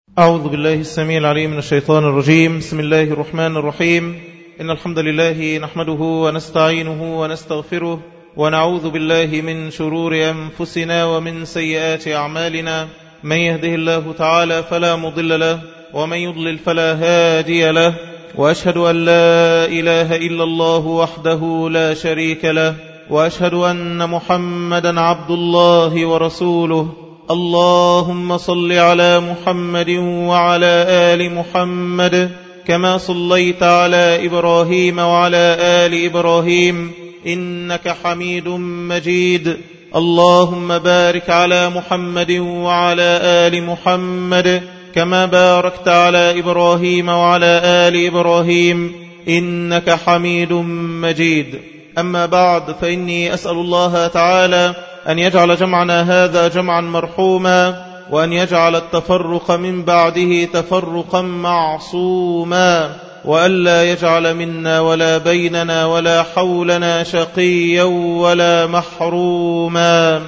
أعوذ بالله السميع العليم من الشيطان الرجيم. بسم الله الرحمن الرحيم. إن الحمد لله نحمده ونستعينه ونستغفره ونعوذ بالله من شرور أنفسنا ومن سيئات أعمالنا. من يهده الله تعالى فلا مضل له ومن يضلل فلا هادي له، وأشهد أن لا إله إلا الله وحده لا شريك له، وأشهد أن محمدا عبد الله ورسوله. اللهم صل على محمد وعلى آل محمد كما صليت على إبراهيم وعلى آل إبراهيم إنك حميد مجيد. اللهم بارك على محمد وعلى آل محمد كما باركت على إبراهيم وعلى آل إبراهيم إنك حميد مجيد. أما بعد، فإني أسأل الله تعالى أن يجعل جمعنا هذا جمعا مرحوما، وأن يجعل التفرق من بعده تفرقا معصوما، وألا يجعل منا ولا بيننا ولا حولنا شقيا ولا محروما.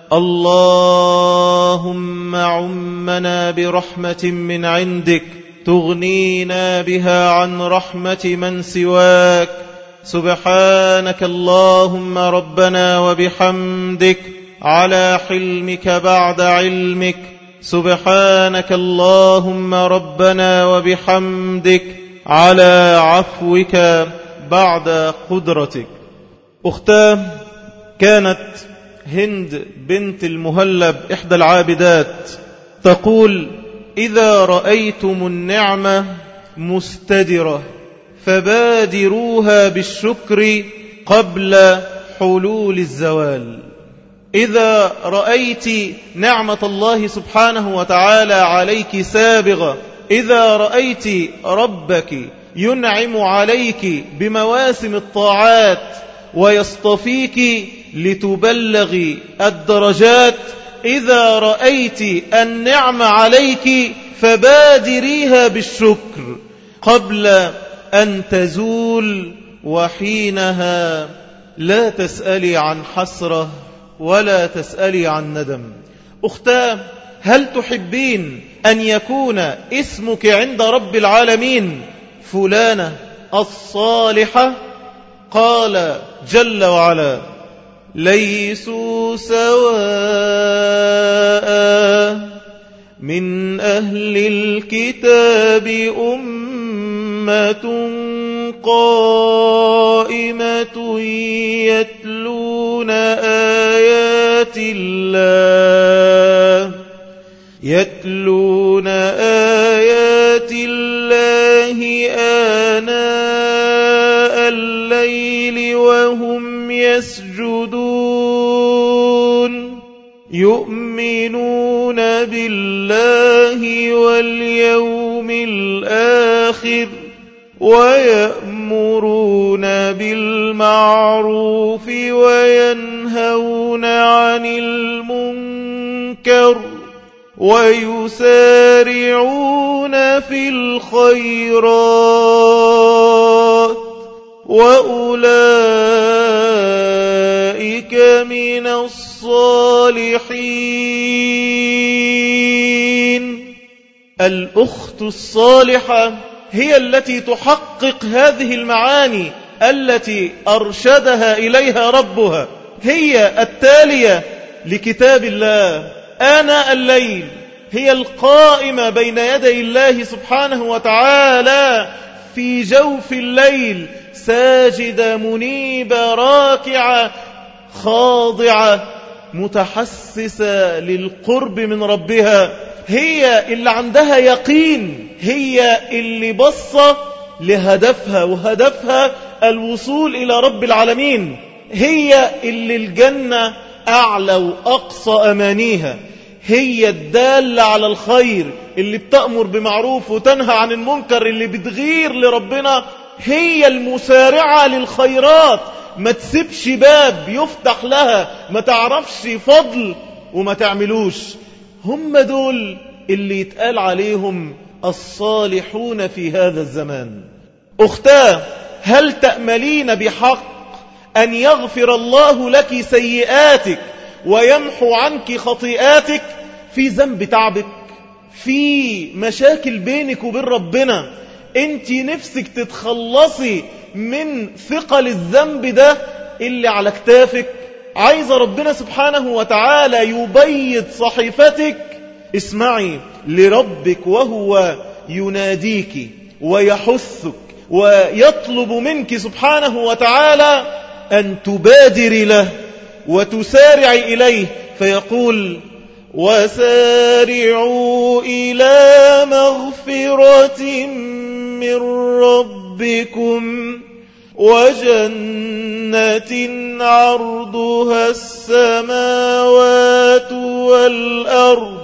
اللهم عمنا برحمة من عندك تغنينا بها عن رحمة من سواك. سبحانك اللهم ربنا وبحمدك على حلمك بعد علمك. سبحانك اللهم ربنا وبحمدك على عفوك بعد قدرتك. أختاه كانت هند بنت المهلب إحدى العابدات تقول: إذا رأيتم النعمة مستدرة فبادروها بالشكر قبل حلول الزوال. إذا رأيت نعمة الله سبحانه وتعالى عليك سابغة، إذا رأيت ربك ينعم عليك بمواسم الطاعات ويصطفيك لتبلغي الدرجات، إذا رأيت النعمة عليك فبادريها بالشكر قبل أن تزول، وحينها لا تسألي عن حسرة ولا تسألي عن ندم. أختاه، هل تحبين أن يكون اسمك عند رب العالمين فلانة الصالحة؟ قال جل وعلا: ليسوا سواء من أهل الكتاب أمة قائمة يتلون آيات الله آناء الليل وهم يسجدون، يؤمنون بالله واليوم الآخر ويأمرون بالمعروف وينهون عن المنكر ويسارعون في الخيرات وأولئك من الصالحين. الأخت الصالحة هي التي تحقق هذه المعاني التي أرشدها إليها ربها، هي التالية لكتاب الله آناء الليل، هي القائمة بين يدي الله سبحانه وتعالى في جوف الليل، ساجدة منيبة راكعة خاضعة متحسسة للقرب من ربها، هي اللي عندها يقين، هي اللي بصة لهدفها، وهدفها الوصول إلى رب العالمين، هي اللي الجنة أعلى وأقصى أمانيها، هي الدالة على الخير اللي بتأمر بمعروف وتنهى عن المنكر، اللي بتغير لربنا، هي المسارعة للخيرات، ما تسيبش باب يفتح لها ما تعرفش فضل وما تعملوش. هم دول اللي يتقال عليهم الصالحون في هذا الزمان. أختاه، هل تأملين بحق أن يغفر الله لك سيئاتك ويمحو عنك خطيئاتك في ذنب تعبك؟ في مشاكل بينك وبين ربنا، انت نفسك تتخلصي من ثقل الذنب ده اللي على كتافك، عايزة ربنا سبحانه وتعالى يبيض صحيفتك، اسمعي لربك وهو يناديك ويحثك ويطلب منك سبحانه وتعالى أن تبادر له وتسارع إليه، فيقول وسارعوا إلى مغفرة من ربكم وجنة عرضها السماوات والأرض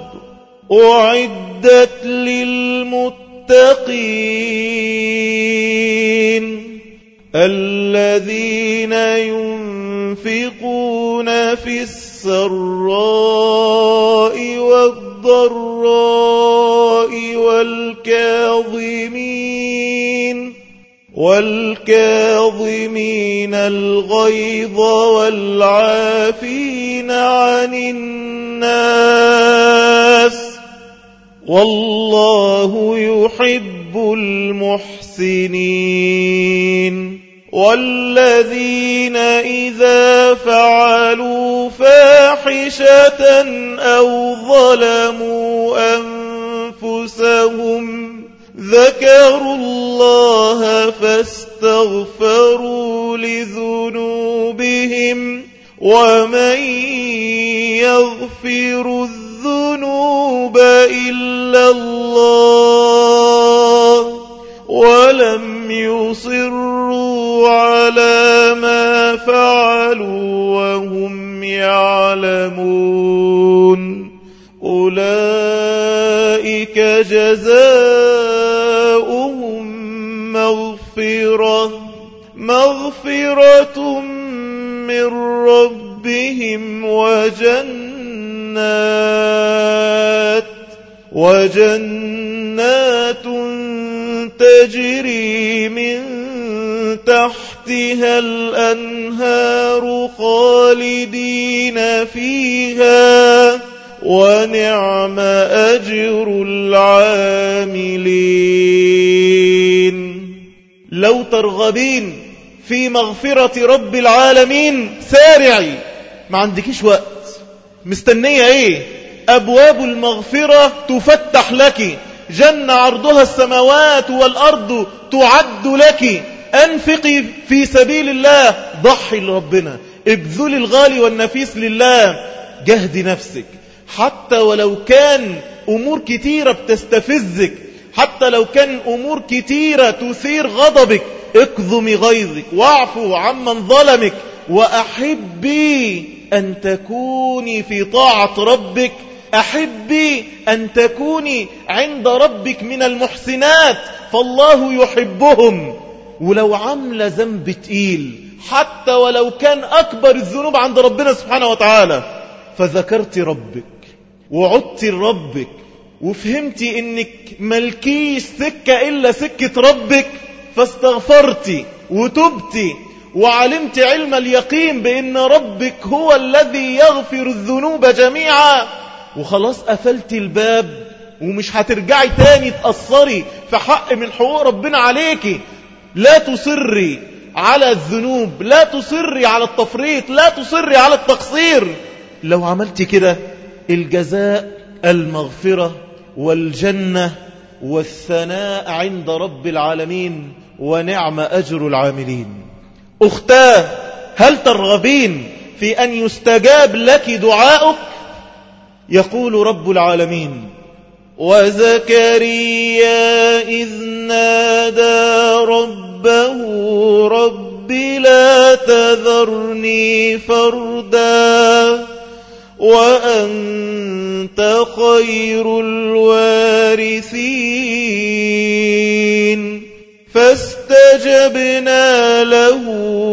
أعدت للمتقين الذين ينفقون في السراء والضراء والكاظمين الغيظ والعافين عن الناس والله يحب المحسنين والذين إذا فعلوا فاحشة أو ظلموا أنفسهم ذكروا الله فاستغفروا لذنوبهم ومن يغفر الذنوب إلا الله ولم يصروا على ما فعلوا وهم يعلمون أولئك جزاؤهم مغفرة من ربهم وجنات تجري من تحتها الأنهار خالدين فيها ونعم أجر العاملين. لو ترغبين في مغفرة رب العالمين سارعي، ما عندكيش وقت، مستنية ايه؟ أبواب المغفرة تفتح لك، جنة عرضها السماوات والأرض تعد لك، أنفقي في سبيل الله، ضحي لربنا، ابذلي الغالي والنفيس لله، جهدي نفسك حتى ولو كان أمور كتيرة بتستفزك، حتى لو كان أمور كتيرة تثير غضبك، اكظمي غيظك واعفو عمن ظلمك، وأحبي أن تكوني في طاعة ربك، أحبي أن تكوني عند ربك من المحسنات فالله يحبهم. ولو عمل ذنب تقيل حتى ولو كان أكبر الذنوب عند ربنا سبحانه وتعالى، فذكرت ربك وعدت لربك وفهمتي إنك ملكيش سكة إلا سكة ربك، فاستغفرتي وتبتي وعلمت علم اليقين بأن ربك هو الذي يغفر الذنوب جميعا، وخلاص قفلت الباب ومش هترجعي تاني تأثري في حق من حقوق ربنا عليكي. لا تصري على الذنوب، لا تصري على التفريط، لا تصري على التقصير. لو عملت كده الجزاء المغفرة والجنة والثناء عند رب العالمين ونعم أجر العاملين. أختاه، هل ترغبين في أن يستجاب لك دعاؤك؟ يقول رب العالمين وزكريا إذ نادى ربه رب لا تذرني فردا وأنت خير الوارثين فاستجبنا له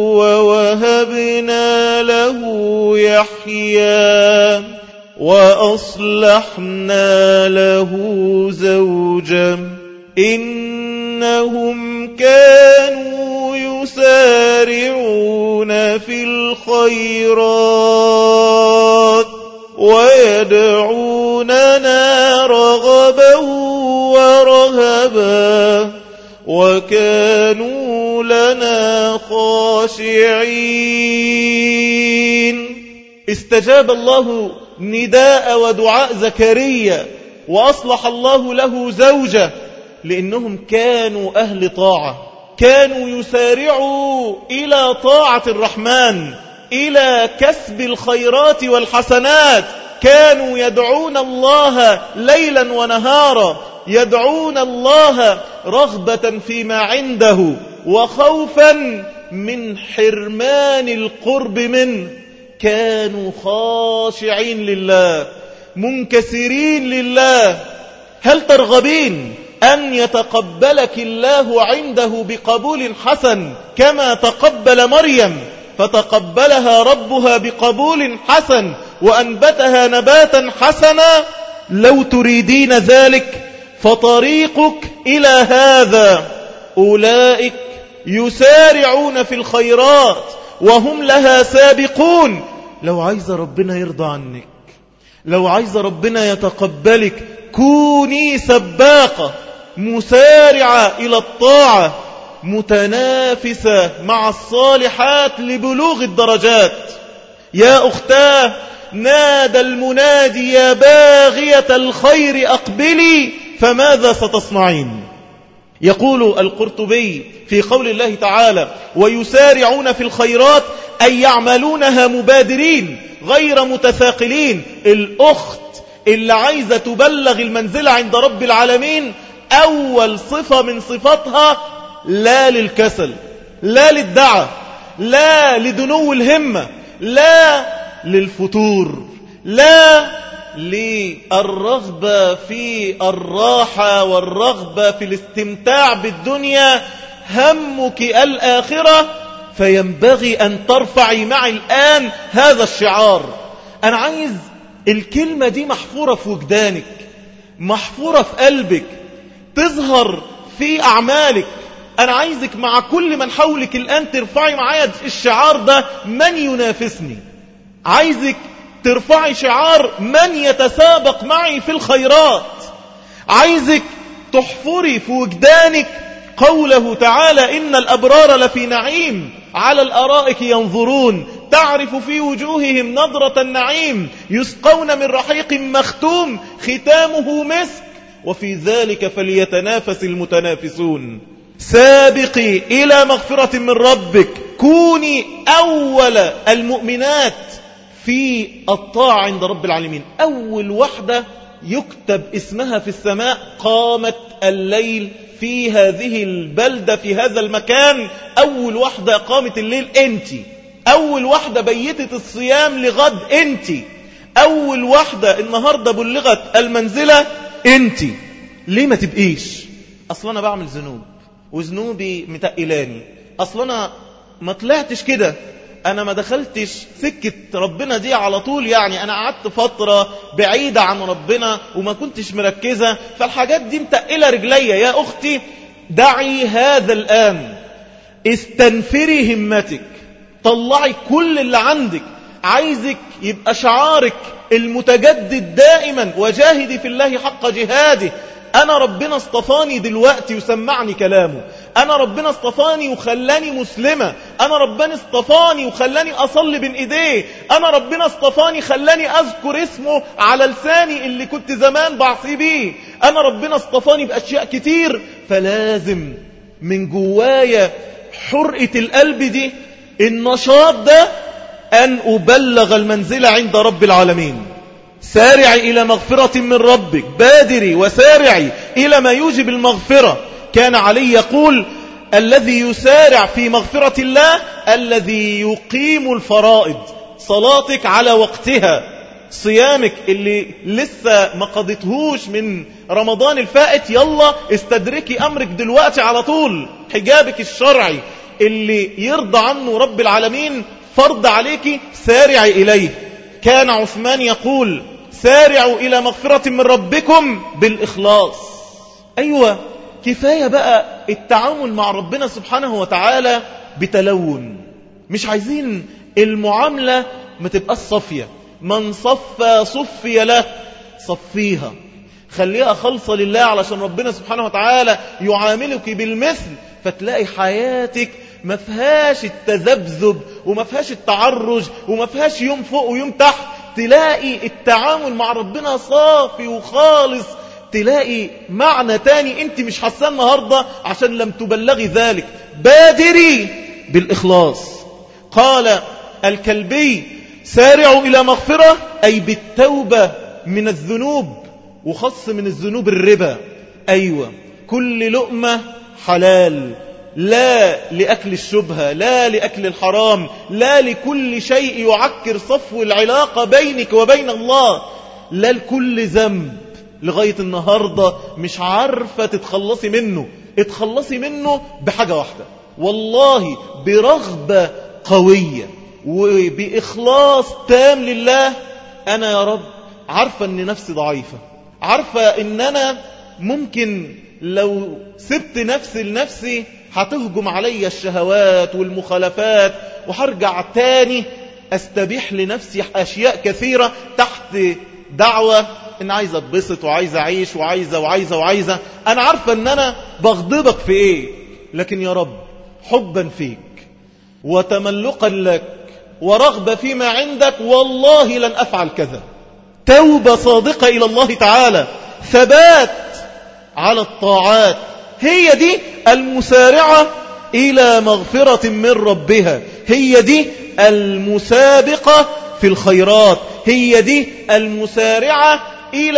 ووهبنا له يحيى وأصلحنا له زوجا إنهم كانوا يسارعون في الخيرات ويدعوننا يدعوننا رغبا ورهبا وكانوا لنا خاشعين. استجاب الله نداء ودعاء زكريا وأصلح الله له زوجة لأنهم كانوا أهل طاعة، كانوا يسارعوا إلى طاعة الرحمن، إلى كسب الخيرات والحسنات، كانوا يدعون الله ليلا ونهارا، يدعون الله رغبة فيما عنده وخوفا من حرمان القرب منه. كانوا خاشعين لله، منكسرين لله. هل ترغبين أن يتقبلك الله عنده بقبول حسن كما تقبل مريم فتقبلها ربها بقبول حسن وأنبتها نباتا حسنا؟ لو تريدين ذلك فطريقك إلى هذا. أولئك يسارعون في الخيرات وهم لها سابقون. لو عايز ربنا يرضى عنك، لو عايز ربنا يتقبلك، كوني سباقة مسارعة إلى الطاعة، متنافسة مع الصالحات لبلوغ الدرجات. يا أختاه، نادى المنادي يا باغية الخير أقبلي، فماذا ستصنعين؟ يقول القرطبي في قول الله تعالى ويسارعون في الخيرات أي يعملونها مبادرين غير متثاقلين. الأخت اللي عايزة تبلغ المنزلة عند رب العالمين أول صفة من صفاتها لا للكسل، لا للدعة، لا لدنو الهمة، لا للفتور، لا للرغبة في الراحة والرغبة في الاستمتاع بالدنيا. همك الآخرة، فينبغي أن ترفعي معي الآن هذا الشعار. أنا عايز الكلمة دي محفورة في وجدانك، محفورة في قلبك، تظهر في أعمالك. أنا عايزك مع كل من حولك الآن ترفعي معايا الشعار ده، من ينافسني. عايزك ترفعي شعار من يتسابق معي في الخيرات. عايزك تحفري في وجدانك قوله تعالى إن الأبرار لفي نعيم على الأرائك ينظرون تعرف في وجوههم نظرة النعيم يسقون من رحيق مختوم ختامه مسك وفي ذلك فليتنافس المتنافسون. سابقي إلى مغفرة من ربك، كوني أول المؤمنات في الطاعة عند رب العالمين. أول واحدة يكتب اسمها في السماء قامت الليل في هذه البلدة في هذا المكان. أول واحدة قامت الليل أنت، أول واحدة بيتت الصيام لغد أنت، أول واحدة النهاردة بلغت المنزلة أنت. ليه ما تبقيش؟ أصلا أنا بعمل ذنوب وذنوبي متقلاني، أصلا أنا ما طلعتش كده، أنا ما دخلتش سكة ربنا دي على طول، يعني أنا قعدت فترة بعيدة عن ربنا وما كنتش مركزة، فالحاجات دي متقلة رجلية. يا أختي دعي هذا الآن، استنفري همتك، طلعي كل اللي عندك. عايزك يبقى شعارك المتجدد دائما وجاهدي في الله حق جهاده. أنا ربنا اصطفاني دلوقتي وسمعني كلامه، أنا ربنا اصطفاني وخلاني مسلمة، أنا ربنا اصطفاني وخلاني أصلي بين إيديه، أنا ربنا اصطفاني خلاني أذكر اسمه على لساني اللي كنت زمان بعصي بيه، أنا ربنا اصطفاني بأشياء كتير. فلازم من جوايا حرقة القلب دي، النشاط ده، أن أبلغ المنزلة عند رب العالمين. سارعي إلى مغفرة من ربك، بادري وسارعي إلى ما يوجب المغفرة. كان علي يقول الذي يسارع في مغفرة الله الذي يقيم الفرائض، صلاتك على وقتها، صيامك اللي لسه ما قضيتهوش من رمضان الفائت، يلا استدركي أمرك دلوقتي على طول، حجابك الشرعي اللي يرضى عنه رب العالمين فرض عليك، سارعي إليه. كان عثمان يقول سارعوا إلى مغفرة من ربكم بالإخلاص. أيوة، كفاية بقى التعامل مع ربنا سبحانه وتعالى بتلون، مش عايزين المعاملة ما تبقى صفية. من صفى صفي له، صفيها، خليها خالصة لله علشان ربنا سبحانه وتعالى يعاملك بالمثل، فتلاقي حياتك ما فيهاش التذبذب وما فيهاش التعرج وما فيهاش يوم فوق ويوم تحت، تلاقي التعامل مع ربنا صافي وخالص، تلاقي معنى تاني انت مش حاساه النهاردة عشان لم تبلغي ذلك. بادري بالإخلاص. قال الكلبي سارعوا إلى مغفرة، أي بالتوبة من الذنوب، وخص من الذنوب الربا. أيوة، كل لقمة حلال، لا لأكل الشبهة، لا لأكل الحرام، لا لكل شيء يعكر صفو العلاقة بينك وبين الله، لا لكل ذنب لغاية النهاردة مش عارفة تتخلصي منه. اتخلصي منه بحاجة واحدة، والله برغبة قوية وبإخلاص تام لله. أنا يا رب عارفة أن نفسي ضعيفة، عارفة أن أنا ممكن لو سبت نفسي لنفسي هتهجم علي الشهوات والمخالفات، وهرجع تاني أستبيح لنفسي أشياء كثيرة تحت دعوة إن عايزة أتبسط وعايزة أعيش وعايزة. أنا عارفة أن أنا بغضبك في إيه، لكن يا رب حبا فيك وتملقا لك ورغبة فيما عندك والله لن أفعل كذا. توبة صادقة إلى الله تعالى، ثبات على الطاعات، هي دي المسارعة إلى مغفرة من ربها، هي دي المسابقة في الخيرات، هي دي المسارعة إلى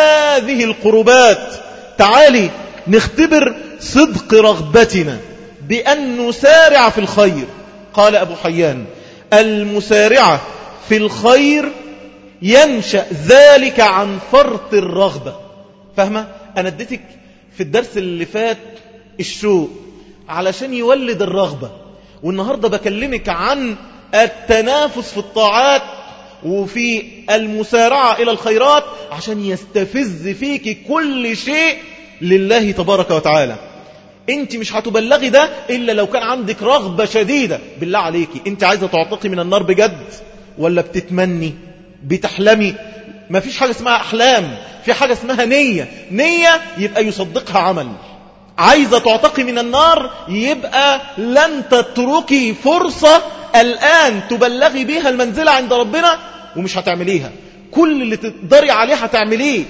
هذه القربات. تعالي نختبر صدق رغبتنا بأن نسارع في الخير. قال أبو حيان المسارعة في الخير ينشأ ذلك عن فرط الرغبة. فاهمة؟ أنا اديتك في الدرس اللي فات الشوق علشان يولد الرغبة، والنهاردة بكلمك عن التنافس في الطاعات وفي المسارعة إلى الخيرات عشان يستفز فيك كل شيء لله تبارك وتعالى. انت مش هتبلغي ده إلا لو كان عندك رغبة شديدة. بالله عليكي، انت عايزة تعتقي من النار بجد ولا بتتمني بتحلمي؟ ما فيش حاجة اسمها أحلام، في حاجة اسمها نية. نية يبقى يصدقها عمل. عايزة تعتقي من النار يبقى لن تتركي فرصة الآن تبلغي بيها المنزلة عند ربنا ومش هتعمليها. كل اللي تقدري عليه هتعمليه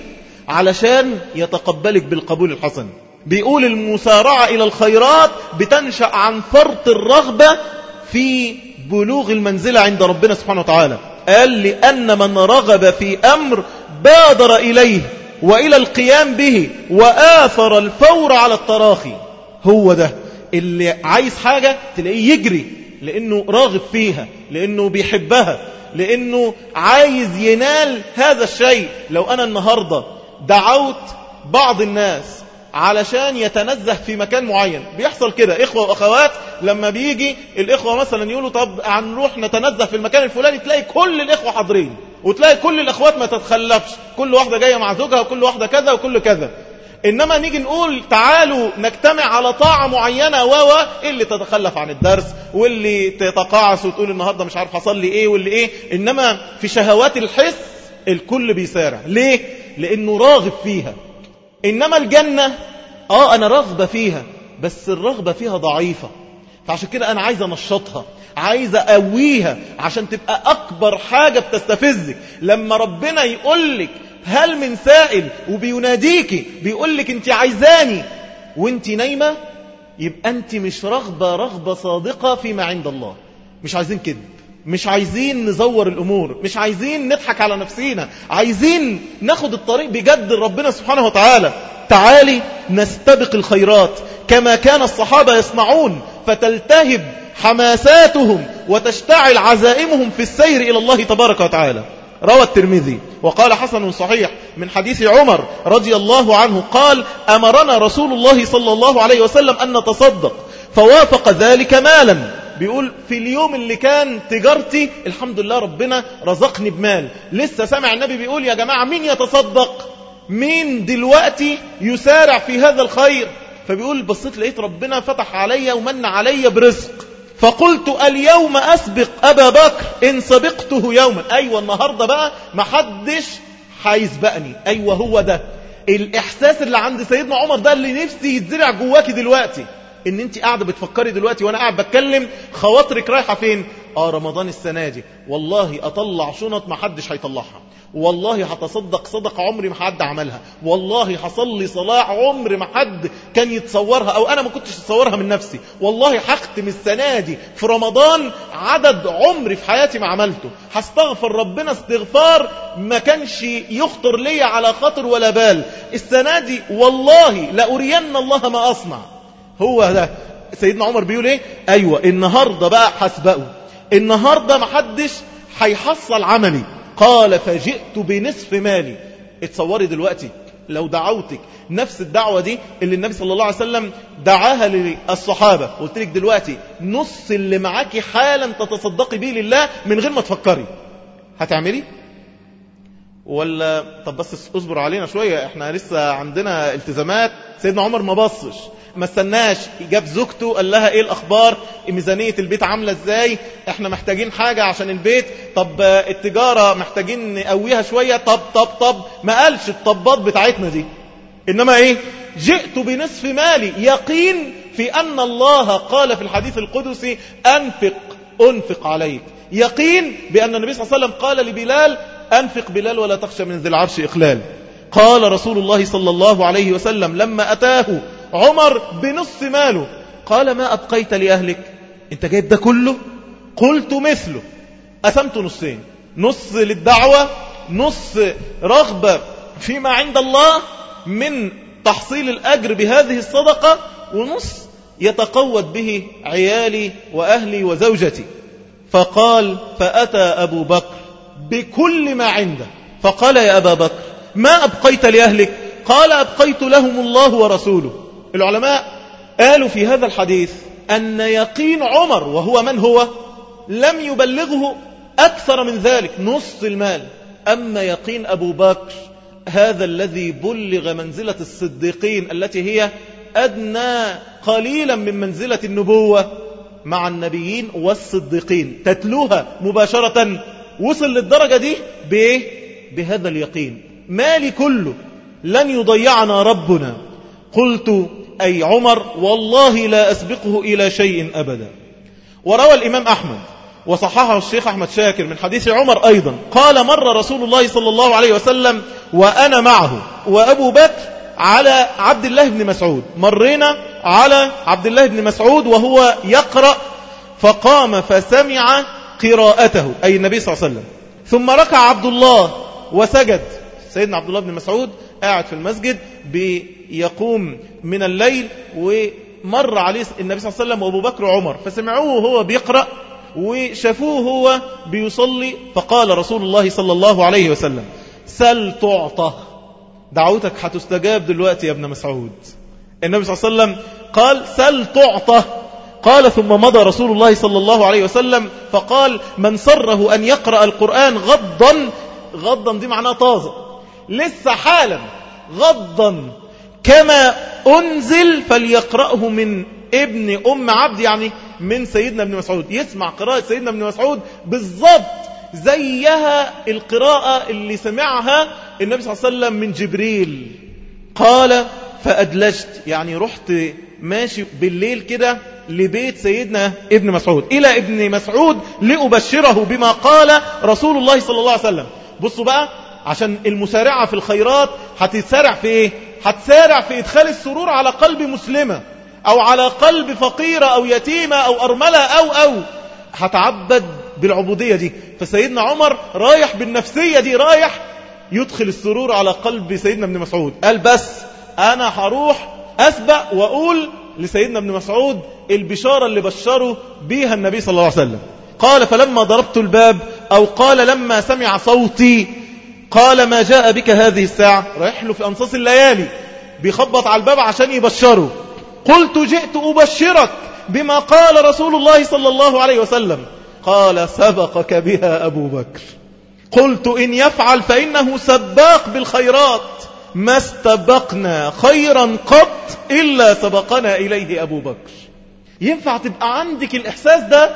علشان يتقبلك بالقبول الحسن. بيقول المسارعة إلى الخيرات بتنشأ عن فرط الرغبة في بلوغ المنزلة عند ربنا سبحانه وتعالى. قال لأن من رغب في أمر بادر إليه وإلى القيام به وآثر الفور على التراخي. هو ده اللي عايز حاجة تلاقيه يجري لأنه راغب فيها، لأنه بيحبها، لأنه عايز ينال هذا الشيء. لو أنا النهاردة دعوت بعض الناس علشان يتنزه في مكان معين، بيحصل كده إخوة وأخوات لما بيجي الإخوة مثلا يقولوا طب هنروح نتنزه في المكان الفلاني، تلاقي كل الإخوة حاضرين وتلاقي كل الأخوات ما تتخلفش، كل واحدة جاية مع زوجها وكل واحدة كذا وكل كذا. إنما نيجي نقول تعالوا نجتمع على طاعة معينة اللي تتخلف عن الدرس واللي تتقاعس وتقول النهاردة مش عارف حصل لي إيه واللي إيه. إنما في شهوات الحس الكل بيسارع. ليه؟ لأنه راغب فيها. إنما الجنة أنا رغبة فيها بس الرغبة فيها ضعيفة، فعشان كده أنا عايز أنشطها، عايز أقويها عشان تبقى أكبر حاجة بتستفزك. لما ربنا يقولك هل من سائل وبيناديكي بيقولك أنت عايزاني وأنت نايمة، يبقى أنت مش رغبة صادقة فيما عند الله. مش عايزين كده، مش عايزين نزور الأمور، مش عايزين نضحك على نفسينا، عايزين ناخد الطريق بجد ربنا سبحانه وتعالى. تعالي نستبق الخيرات كما كان الصحابة يصنعون، فتلتهب حماساتهم وتشتعل عزائمهم في السير إلى الله تبارك وتعالى. روى الترمذي وقال حسن صحيح من حديث عمر رضي الله عنه قال أمرنا رسول الله صلى الله عليه وسلم أن نتصدق فوافق ذلك مالا. بيقول في اليوم اللي كان تجارتي الحمد لله ربنا رزقني بمال، لسه سامع النبي بيقول يا جماعة مين يتصدق، مين دلوقتي يسارع في هذا الخير. فبيقول بصيت لقيت ربنا فتح علي ومن علي برزق، فقلت اليوم أسبق أبا بكر إن سبقته يوما. أيوة النهاردة بقى محدش هيسبقني. أيوة هو ده الإحساس اللي عند سيدنا عمر، ده اللي نفسي يتزرع جواكي دلوقتي، ان انت قاعدة بتفكري دلوقتي وانا قاعد بتكلم، خواطرك رايحة فين؟ رمضان السنة دي والله اطلع شنط ما حدش هيطلعها، والله هتصدق صدقة عمري ما حد عملها، والله هصلي صلاة عمر ما حد كان يتصورها او انا ما كنتش اتصورها من نفسي، والله هختم السنة دي في رمضان عدد عمري في حياتي ما عملته، هستغفر ربنا استغفار ما كانش يخطر لي على خاطر ولا بال السنة دي، والله لأرين الله ما أصنع. هو ده سيدنا عمر بيقول ايه؟ ايوه النهاردة بقى هسبقه، النهاردة ما حدش هيحصل عملي. قال فجئت بنصف مالي. اتصوري دلوقتي لو دعوتك نفس الدعوة دي اللي النبي صلى الله عليه وسلم دعاها للصحابة، قلت لك دلوقتي نص اللي معاكي حالا تتصدقي بيه لله من غير ما تفكري، هتعملي؟ ولا طب بس اصبر علينا شوية، احنا لسه عندنا التزامات. سيدنا عمر ما بصش، ما استناش، جاب زوجته قال لها ايه الاخبار، ميزانية البيت عاملة ازاي، احنا محتاجين حاجة عشان البيت، طب التجارة محتاجين نقويها شوية، طب ما قالش الطبات بتاعتنا دي، انما ايه؟ جئت بنصف مالي، يقين في ان الله قال في الحديث القدسي انفق عليك، يقين بان النبي صلى الله عليه وسلم قال لبلال أنفق بلال ولا تخشى من ذي العرش إخلال. قال رسول الله صلى الله عليه وسلم لما أتاه عمر بنص ماله قال ما أبقيت لأهلك؟ أنت جايب ده كله؟ قلت مثله. أسمت نصين، نص للدعوة، نص رغبة فيما عند الله من تحصيل الأجر بهذه الصدقة، ونص يتقوت به عيالي وأهلي وزوجتي. فقال فأتى أبو بكر بكل ما عنده فقال يا أبا بكر ما أبقيت لأهلك؟ قال أبقيت لهم الله ورسوله. العلماء قالوا في هذا الحديث أن يقين عمر، وهو من هو، لم يبلغه أكثر من ذلك نص المال. أما يقين أبو بكر هذا الذي بلغ منزلة الصديقين التي هي أدنى قليلا من منزلة النبوة مع النبيين والصديقين، تتلوها مباشرة، وصل للدرجة دي بهذا اليقين، مالي كله لن يضيعنا ربنا. قلت أي عمر والله لا أسبقه إلى شيء أبدا. وروى الإمام أحمد وصححه الشيخ أحمد شاكر من حديث عمر أيضا قال مر رسول الله صلى الله عليه وسلم وأنا معه وأبو بكر على عبد الله بن مسعود، مرينا على عبد الله بن مسعود وهو يقرأ، فقام فسمع قراءته أي النبي صلى الله عليه وسلم، ثم ركع عبد الله وسجد. سيدنا عبد الله بن مسعود قاعد في المسجد بيقوم من الليل، ومر عليه النبي صلى الله عليه وسلم وأبو بكر وعمر، فسمعوه وهو بيقرأ وشافوه هو بيصلي، فقال رسول الله صلى الله عليه وسلم سل تعطى، دعوتك هتستجاب دلوقتي يا ابن مسعود. النبي صلى الله عليه وسلم قال سل تعطى. قال ثم مضى رسول الله صلى الله عليه وسلم فقال من سره أن يقرأ القرآن غضا دي معناه طازة، لسه حالا غضا كما أنزل فليقرأه من ابن أم عبد، يعني من سيدنا ابن مسعود، يسمع قراءة سيدنا ابن مسعود بالضبط زيها القراءة اللي سمعها النبي صلى الله عليه وسلم من جبريل. قال فأدلجت، يعني رحت ماشي بالليل كده لبيت سيدنا ابن مسعود إلى ابن مسعود لأبشره بما قال رسول الله صلى الله عليه وسلم. بصوا بقى، عشان المسارعة في الخيرات هتتسارع في ايه؟ هتسارع في إدخال السرور على قلب مسلمة أو على قلب فقيرة أو يتيمة أو أرملة أو هتعبد بالعبودية دي. فسيدنا عمر رايح بالنفسية دي، رايح يدخل السرور على قلب سيدنا ابن مسعود. قال بس أنا هروح أسبق وأقول لسيدنا ابن مسعود البشارة اللي بشره بيها النبي صلى الله عليه وسلم. قال فلما ضربت الباب أو قال لما سمع صوتي قال ما جاء بك هذه الساعة، رايح له في أنصاص الليالي بيخبط على الباب عشان يبشره. قلت جئت أبشرك بما قال رسول الله صلى الله عليه وسلم. قال سبقك بها أبو بكر. قلت إن يفعل فإنه سباق بالخيرات، ما استبقنا خيرا قط إلا سبقنا إليه أبو بكر. ينفع تبقى عندك الإحساس ده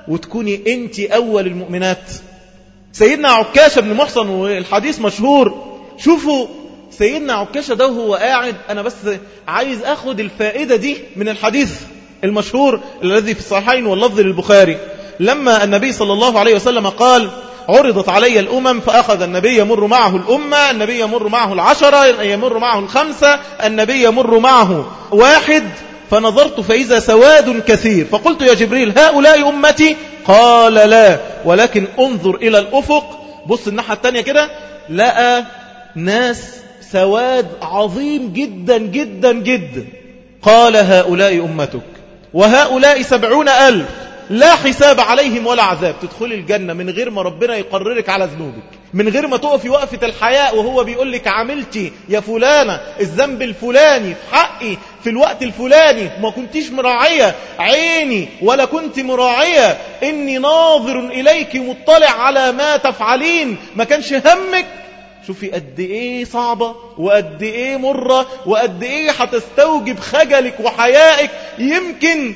وتكوني أنت أول المؤمنات؟ سيدنا عكاشة بن محصن والحديث مشهور شوفوا سيدنا عكاشة ده وهو قاعد، أنا بس عايز أخد الفائدة دي من الحديث المشهور الذي في الصحيحين واللفظ للبخاري، لما النبي صلى الله عليه وسلم قال عرضت علي الأمم فأخذ النبي يمر معه الأمة، النبي يمر معه 10، يمر معه 5، النبي يمر معه 1، فنظرت فإذا سواد كثير، فقلت يا جبريل هؤلاء أمتي؟ قال لا، ولكن انظر إلى الأفق، بص الناحية التانية كده، لقى ناس سواد عظيم جدا جدا جدا. قال هؤلاء أمتك، وهؤلاء 70,000 لا حساب عليهم ولا عذاب، تدخل الجنة من غير ما ربنا يقررك على ذنوبك، من غير ما تقفي وقفة الحياء وهو بيقول لك عملتي يا فلانة الذنب الفلاني في حقي في الوقت الفلاني، ما كنتيش مراعية عيني ولا كنت مراعية إني ناظر إليك مطلع على ما تفعلين، ما كانش همك. شوفي قد ايه صعبة وقد ايه مرة وقد ايه هتستوجب خجلك وحيائك، يمكن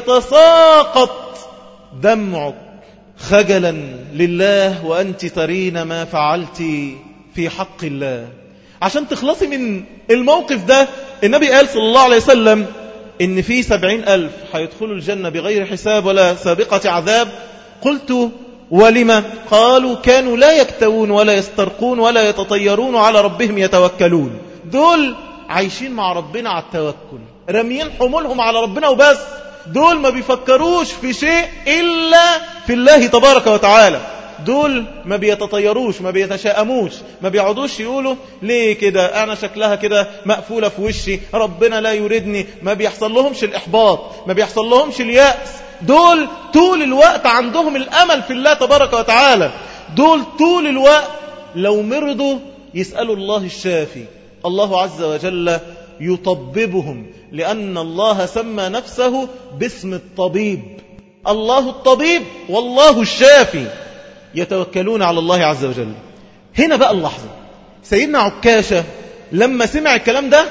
يتساقط دمعك خجلا لله وأنت ترين ما فعلت في حق الله. عشان تخلصي من الموقف ده النبي قال صلى الله عليه وسلم إن في 70,000 هيدخلوا الجنة بغير حساب ولا سابقة عذاب. قلت ولما؟ قالوا كانوا لا يكتوون ولا يسترقون ولا يتطيرون على ربهم يتوكلون، دول عايشين مع ربنا على التوكل، رميين حمولهم على ربنا وبس، دول ما بيفكروش في شيء إلا في الله تبارك وتعالى، دول ما بيتطيروش ما بيتشائموش، ما بيقعدوش يقولوا ليه كده أنا شكلها كده مقفولة في وشي ربنا لا يريدني، ما بيحصل لهمش الإحباط، ما بيحصل لهمش اليأس، دول طول الوقت عندهم الأمل في الله تبارك وتعالى، دول طول الوقت لو مرضوا يسألوا الله الشافي، الله عز وجل يطببهم، لأن الله سمى نفسه باسم الطبيب، الله الطبيب والله الشافي، يتوكلون على الله عز وجل. هنا بقى اللحظة، سيدنا عكاشة لما سمع الكلام ده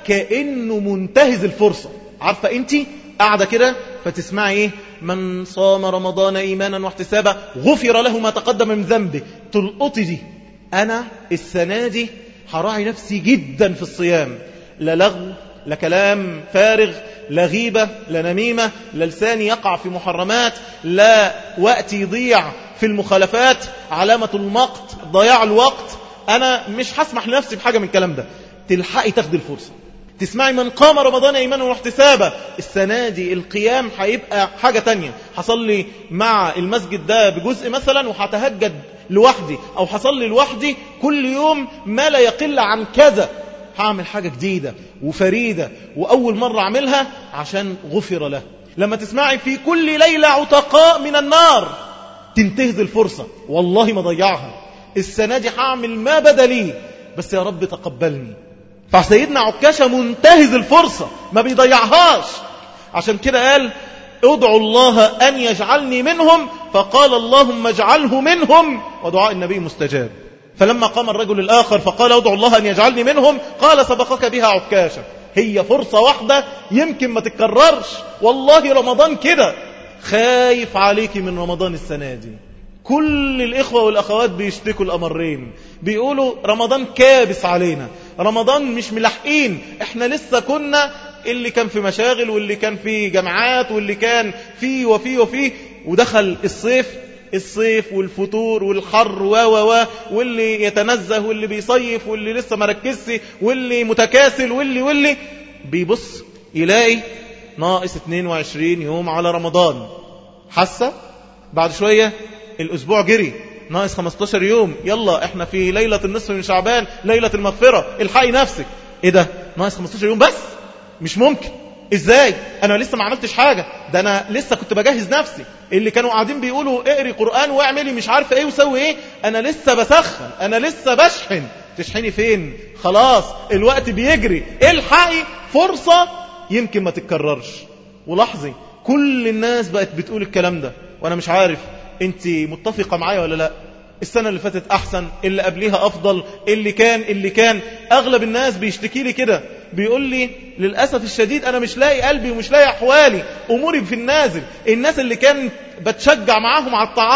كأنه منتهز الفرصة، عارفة انت قاعدة كده فتسمعي ايه؟ من صام رمضان ايمانا واحتسابا غفر له ما تقدم من ذنبه، تلقطي دي، انا السنة دي هراعي نفسي جدا في الصيام، لا لغو لا كلام فارغ، لا غيبة لا نميمة، لا لساني يقع في محرمات، لا وقت يضيع في المخالفات، علامة المقت ضياع الوقت، أنا مش هسمح لنفسي بحاجة من الكلام ده. تلحقي تاخدي الفرصة تسمعي من قام رمضان ايمانا واحتسابا، السنة دي القيام هيبقى حاجة تانية، هصلي مع المسجد ده بجزء مثلا وهتهجد لوحدي أو هصلي لوحدي كل يوم ما لا يقل عن كذا، هعمل حاجة جديدة وفريدة وأول مرة أعملها عشان غفر له. لما تسمعي في كل ليلة عتقاء من النار، تنتهز الفرصة، والله ما ضيعها، السنة دي هعمل ما بدا لي بس يا رب تقبلني. فسيدنا عكاشة منتهز الفرصة ما بيضيعهاش، عشان كده قال ادعوا الله أن يجعلني منهم، فقال اللهم اجعله منهم، ودعاء النبي مستجاب. فلما قام الرجل الآخر فقال ادعوا الله أن يجعلني منهم، قال سبقك بها عكاشة، هي فرصة واحدة يمكن ما تتكررش، والله رمضان كده، خايف عليك من رمضان السنة دي. كل الإخوة والأخوات بيشتكوا الأمرين، بيقولوا رمضان كابس علينا، رمضان مش ملحقين، احنا لسه كنا اللي كان في مشاغل واللي كان في جامعات واللي كان فيه وفيه ودخل الصيف والفتور والحر واللي يتنزه واللي بيصيف واللي لسه مركزش واللي متكاسل واللي بيبص يلاقي ناقص 22 يوم على رمضان، حاسة بعد شوية الأسبوع جري ناقص 15 يوم، يلا احنا في ليلة النصف من شعبان، ليلة المغفرة، الحقي نفسك. ايه ده ناقص 15 يوم بس؟ مش ممكن، ازاي انا لسه ما عملتش حاجة، ده انا لسه كنت بجهز نفسي، اللي كانوا قاعدين بيقولوا اقري قرآن واعملي مش عارف ايه وسوي ايه، انا لسه بسخن، انا لسه بشحن. تشحني فين؟ خلاص الوقت بيجري، الحقي فرصة يمكن ما تتكررش. ولاحظي كل الناس بقت بتقول الكلام ده، وانا مش عارف انت متفقة معايا ولا لا. السنة اللي فاتت احسن، اللي قبليها افضل، اللي كان اغلب الناس بيشتكي لي كده، بيقول لي للأسف الشديد انا مش لاقي قلبي ومش لاقي احوالي، اموري في النازل. الناس اللي كانت بتشجع معاهم على الطاعات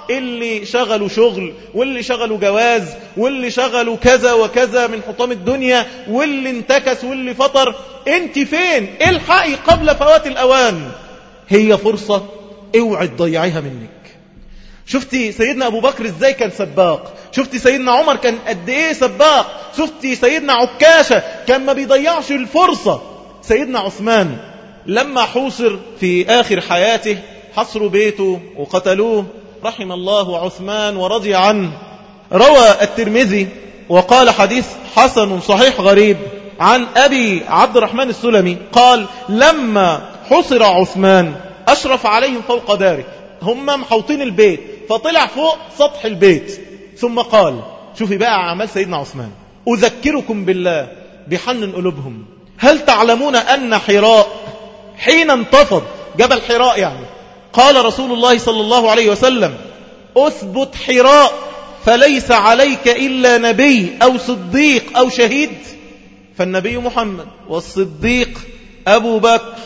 اللي شغلوا شغل، واللي شغلوا جواز، واللي شغلوا كذا وكذا من حطام الدنيا، واللي انتكس واللي فطر. انت فين؟ الحقي قبل فوات الأوان. هي فرصة اوعي تضيعيها منك. شفتي سيدنا أبو بكر ازاي كان سباق، شفتي سيدنا عمر كان قد ايه سباق، شفتي سيدنا عكاشة كان ما بيضيعش الفرصة. سيدنا عثمان لما حوصر في آخر حياته حصروا بيته وقتلوه، رحم الله عثمان ورضي عنه. روى الترمذي وقال حديث حسن صحيح غريب عن أبي عبد الرحمن السلمي قال لما حصر عثمان أشرف عليهم فوق داره، هم محوطين البيت فطلع فوق سطح البيت، ثم قال، شوفي بقى أعمال سيدنا عثمان، أذكركم بالله بحن قلوبهم، هل تعلمون أن حراء حين انتفض جبل حراء يعني، قال رسول الله صلى الله عليه وسلم أثبت حراء فليس عليك إلا نبي أو صديق أو شهيد، فالنبي محمد والصديق أبو بكر،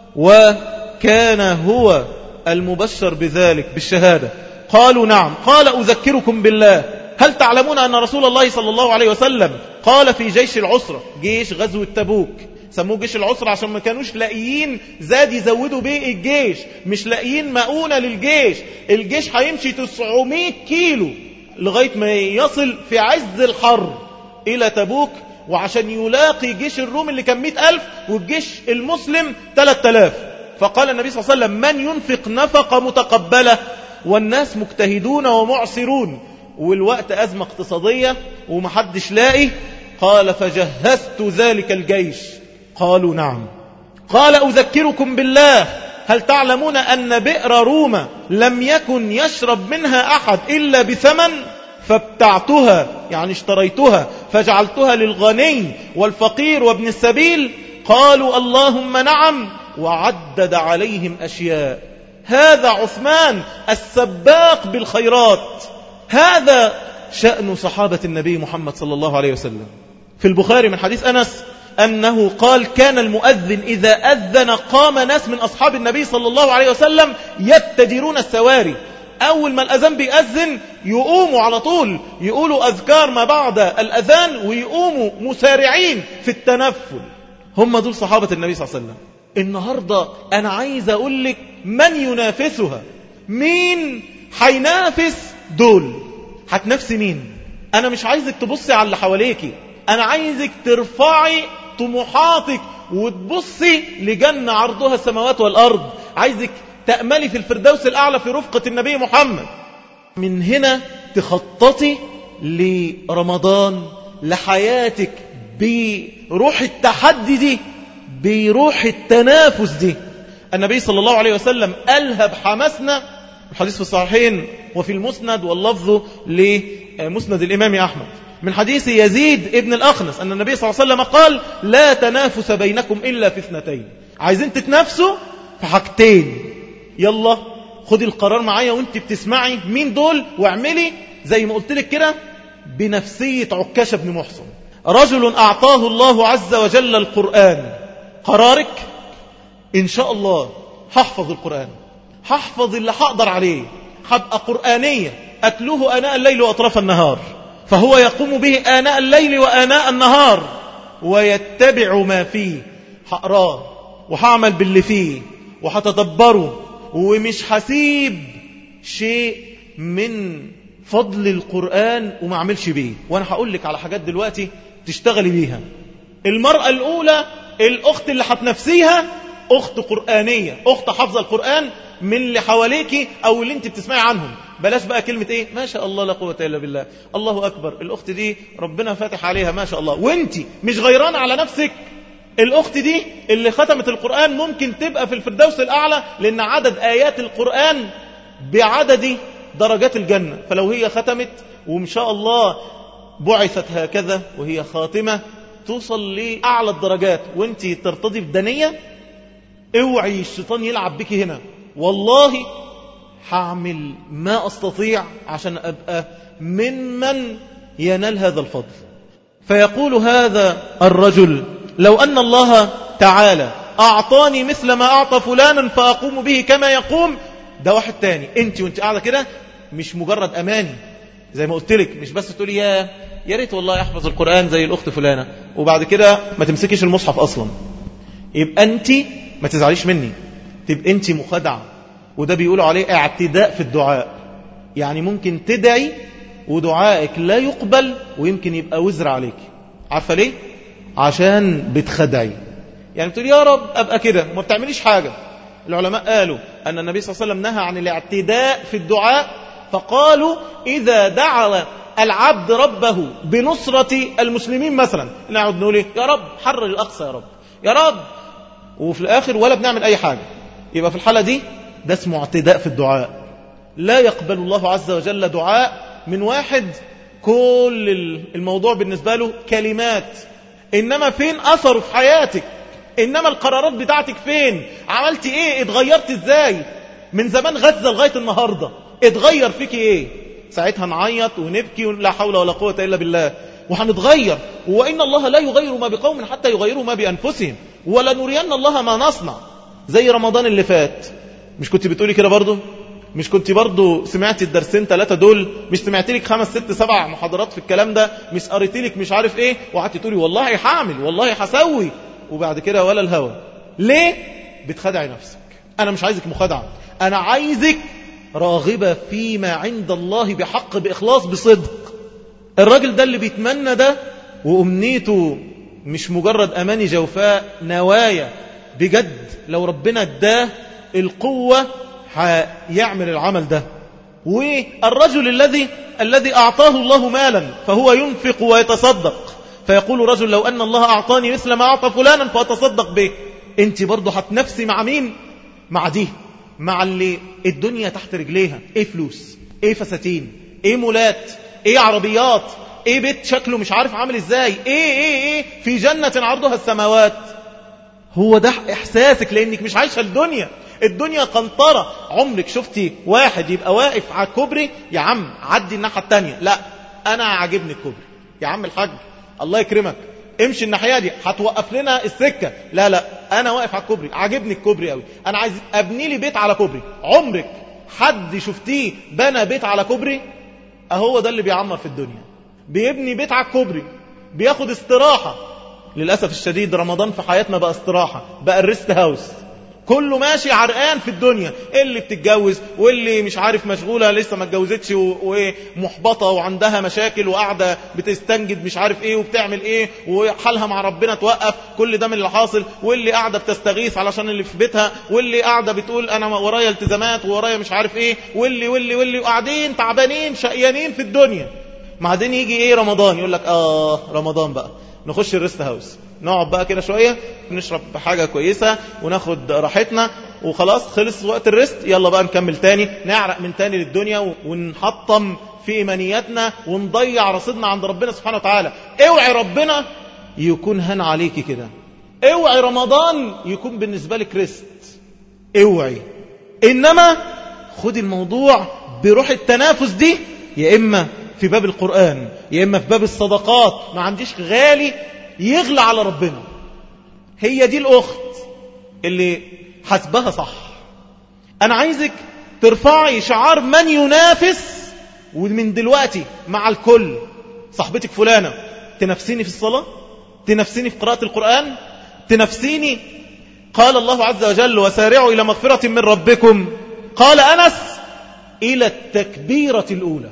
وكان هو المبشر بذلك بالشهادة. قالوا نعم. قال أذكركم بالله، هل تعلمون أن رسول الله صلى الله عليه وسلم قال في جيش العسرة، جيش غزو التبوك سموه جيش العسرة عشان ما كانوش لاقيين زاد يزودوا بيه الجيش، مش لاقيين مؤونة للجيش، الجيش هيمشي 900 كيلو لغاية ما يصل في عز الحر إلى تبوك، وعشان يلاقي جيش الروم اللي كان 100,000 والجيش المسلم 3000. فقال النبي صلى الله عليه وسلم من ينفق نفقة متقبلة والناس مجتهدون ومعسرون، والوقت أزمة اقتصادية ومحدش لاقي، قال فجهزت ذلك الجيش. قالوا نعم. قال أذكركم بالله، هل تعلمون أن بئر روما لم يكن يشرب منها أحد إلا بثمن، فابتعتها يعني اشتريتها فجعلتها للغني والفقير وابن السبيل، قالوا اللهم نعم، وعدد عليهم أشياء. هذا عثمان السباق بالخيرات، هذا شأن صحابة النبي محمد صلى الله عليه وسلم. في البخاري من حديث أنس أنه قال كان المؤذن إذا أذن قام ناس من أصحاب النبي صلى الله عليه وسلم يتجرون السواري، أول ما الأذان بيأذن يقوموا على طول يقولوا أذكار ما بعد الأذان ويقوموا مسارعين في التنفل. هم دول صحابة النبي صلى الله عليه وسلم. النهاردة أنا عايز أقول لك من ينافسها، مين حينافس دول، هتنافسي مين؟ أنا مش عايزك تبصي على اللي حواليكي، أنا عايزك ترفعي طموحاتك وتبصي لجنة عرضها السماوات والأرض، عايزك تأملي في الفردوس الأعلى في رفقة النبي محمد. من هنا تخططي لرمضان، لحياتك بروح التحدي دي، بروح التنافس دي. النبي صلى الله عليه وسلم ألهب حماسنا، الحديث في الصحيحين وفي المسند واللفظ لمسند الإمام أحمد من حديث يزيد ابن الأخنس أن النبي صلى الله عليه وسلم قال لا تنافس بينكم إلا في اثنتين، عايزين تتنافسوا في حاجتين، يلا خدي القرار معايا وانت بتسمعي مين دول، واعملي زي ما قلت لك كده بنفسية عكاشة بن محصن. رجل أعطاه الله عز وجل القرآن، قرارك إن شاء الله هحفظ القرآن، هحفظ اللي هقدر عليه، هبقى قرآنية أتلوه آناء الليل وأطراف النهار، فهو يقوم به آناء الليل وآناء النهار ويتبع ما فيه، هقراه وهعمل باللي فيه وهتدبره، ومش هسيب شيء من فضل القرآن وما اعملش بيه. وانا هقول لك على حاجات دلوقتي تشتغلي بيها. المرأة الأولى الأخت اللي هتنافسيها أخت قرآنية، أخت حافظة القرآن من اللي حواليكي أو اللي انت بتسمعي عنهم. بلاش بقى كلمة ايه ما شاء الله لا قوة إلا بالله، الله أكبر، الأخت دي ربنا فاتح عليها ما شاء الله، وانت مش غيران على نفسك. الأخت دي اللي ختمت القرآن ممكن تبقى في الفردوس الأعلى، لأن عدد آيات القرآن بعدد درجات الجنة، فلو هي ختمت وإن شاء الله بعثت هكذا وهي خاتمة توصل لأعلى الدرجات وانت ترتضي بدنية، اوعي الشيطان يلعب بك هنا. والله هعمل ما أستطيع عشان أبقى ممن ينال هذا الفضل. فيقول هذا الرجل لو أن الله تعالى أعطاني مثل ما أعطى فلانا فأقوم به كما يقوم. ده واحد تاني، انت وانت قاعدة كده مش مجرد أماني زي ما قلت لك، مش بس تقولي يا ريت والله أحفظ القرآن زي الأخت فلانة وبعد كده ما تمسكيش المصحف أصلا. يبقى أنت ما تزعليش مني، تبقى أنت مخدعة، وده بيقولوا عليه اعتداء في الدعاء. يعني ممكن تدعي ودعائك لا يقبل ويمكن يبقى وزر عليك. عارفة ليه؟ عشان بتخدعي. يعني بتقول يا رب أبقى كده وما بتعمليش حاجة. العلماء قالوا أن النبي صلى الله عليه وسلم نهى عن الاعتداء في الدعاء، فقالوا إذا دعا العبد ربه بنصرة المسلمين مثلا، نقعد نقول يا رب حرر الأقصى، يا رب يا رب، وفي الآخر ولا بنعمل أي حاجة، يبقى في الحالة دي ده اسمه اعتداء في الدعاء. لا يقبل الله عز وجل دعاء من واحد كل الموضوع بالنسبة له كلمات، إنما فين أثره في حياتك؟ إنما القرارات بتاعتك فين؟ عملت إيه؟ اتغيرت إزاي؟ من زمان غزة لغاية النهاردة اتغير فيك إيه؟ ساعتها نعيط ونبكي لا حول ولا قوة إلا بالله، وهنتغير. وإن الله لا يغير ما بقوم حتى يغيروا ما بأنفسهم ولا نرين الله ما نصنع. زي رمضان اللي فات، مش كنت بتقولي كده برضو؟ مش كنت برضو سمعتي الدرسين 3 دول؟ مش سمعتي لك 5 6 7 محاضرات في الكلام ده؟ مش قريتي لك مش عارف ايه وقعدتي تقولي والله هعمل والله هسوي، وبعد كده ولا الهوى؟ ليه؟ بتخدعي نفسك. انا مش عايزك مخادعة، انا عايزك راغبة فيما عند الله بحق بإخلاص بصدق. الراجل ده اللي بيتمنى ده وأمنيته مش مجرد أماني جوفاء، نوايا بجد، لو ربنا اداه القوة هيعمل العمل ده. والرجل الذي أعطاه الله مالا فهو ينفق ويتصدق، فيقول رجل لو أن الله أعطاني مثل ما أعطى فلانا فأتصدق به. انت برضو هتنفسي مع مين؟ مع دي، مع اللي الدنيا تحت رجليها. ايه فلوس، ايه فساتين، ايه مولات، ايه عربيات، ايه بيت شكله مش عارف عامل ازاي، ايه في جنة عرضها السماوات. هو ده احساسك لانك مش عايشة الدنيا قنطرة. عمرك شفتي واحد يبقى واقف على الكوبري يا عم عدي الناحية التانية؟ لا، انا عاجبني الكوبري يا عم الحاج الله يكرمك امشي الناحية دي هتوقف لنا السكة. لا انا واقف على الكوبري عاجبني الكوبري قوي، انا عايز ابني لي بيت على كوبري. عمرك حد شفتيه بنى بيت على كوبري؟ اهو ده اللي بيعمر في الدنيا، بيبني بيت على الكوبري، بياخد استراحة. للأسف الشديد رمضان في حياتنا بقى استراحة، بقى الريست هاوس، كله ماشي عرقان في الدنيا، اللي بتتجوز واللي مش عارف مشغولة لسه ما اتجوزتش ومحبطة وعندها مشاكل وقاعدة بتستنجد مش عارف ايه وبتعمل ايه وحالها مع ربنا توقف. كل ده من اللي حاصل. واللي قاعدة بتستغيث علشان اللي في بيتها، واللي قاعدة بتقول انا ورايا التزامات ورايا مش عارف ايه، واللي وقاعدين تعبانين شقيانين في الدنيا. بعدين يجي ايه رمضان يقول لك رمضان بقى نخش الريست هاوس، نقعد بقى كده شوية نشرب حاجة كويسة وناخد راحتنا وخلاص خلص وقت الريست، يلا بقى نكمل تاني، نعرق من تاني للدنيا ونحطم في إيمانياتنا ونضيع رصيدنا عند ربنا سبحانه وتعالى. اوعي ربنا يكون هن عليكي كده، اوعي رمضان يكون بالنسبة لك ريست، اوعي. إنما خد الموضوع بروح التنافس دي، يا إما في باب القرآن يا إما في باب الصدقات. ما عنديش غالي يغلى على ربنا. هي دي الأخت اللي حسبها صح. أنا عايزك ترفعي شعار من ينافس، ومن دلوقتي مع الكل. صاحبتك فلانة تنافسيني في الصلاة، تنافسيني في قراءة القرآن، تنافسيني. قال الله عز وجل وسارعوا إلى مغفرة من ربكم. قال أنس إلى التكبيرة الأولى.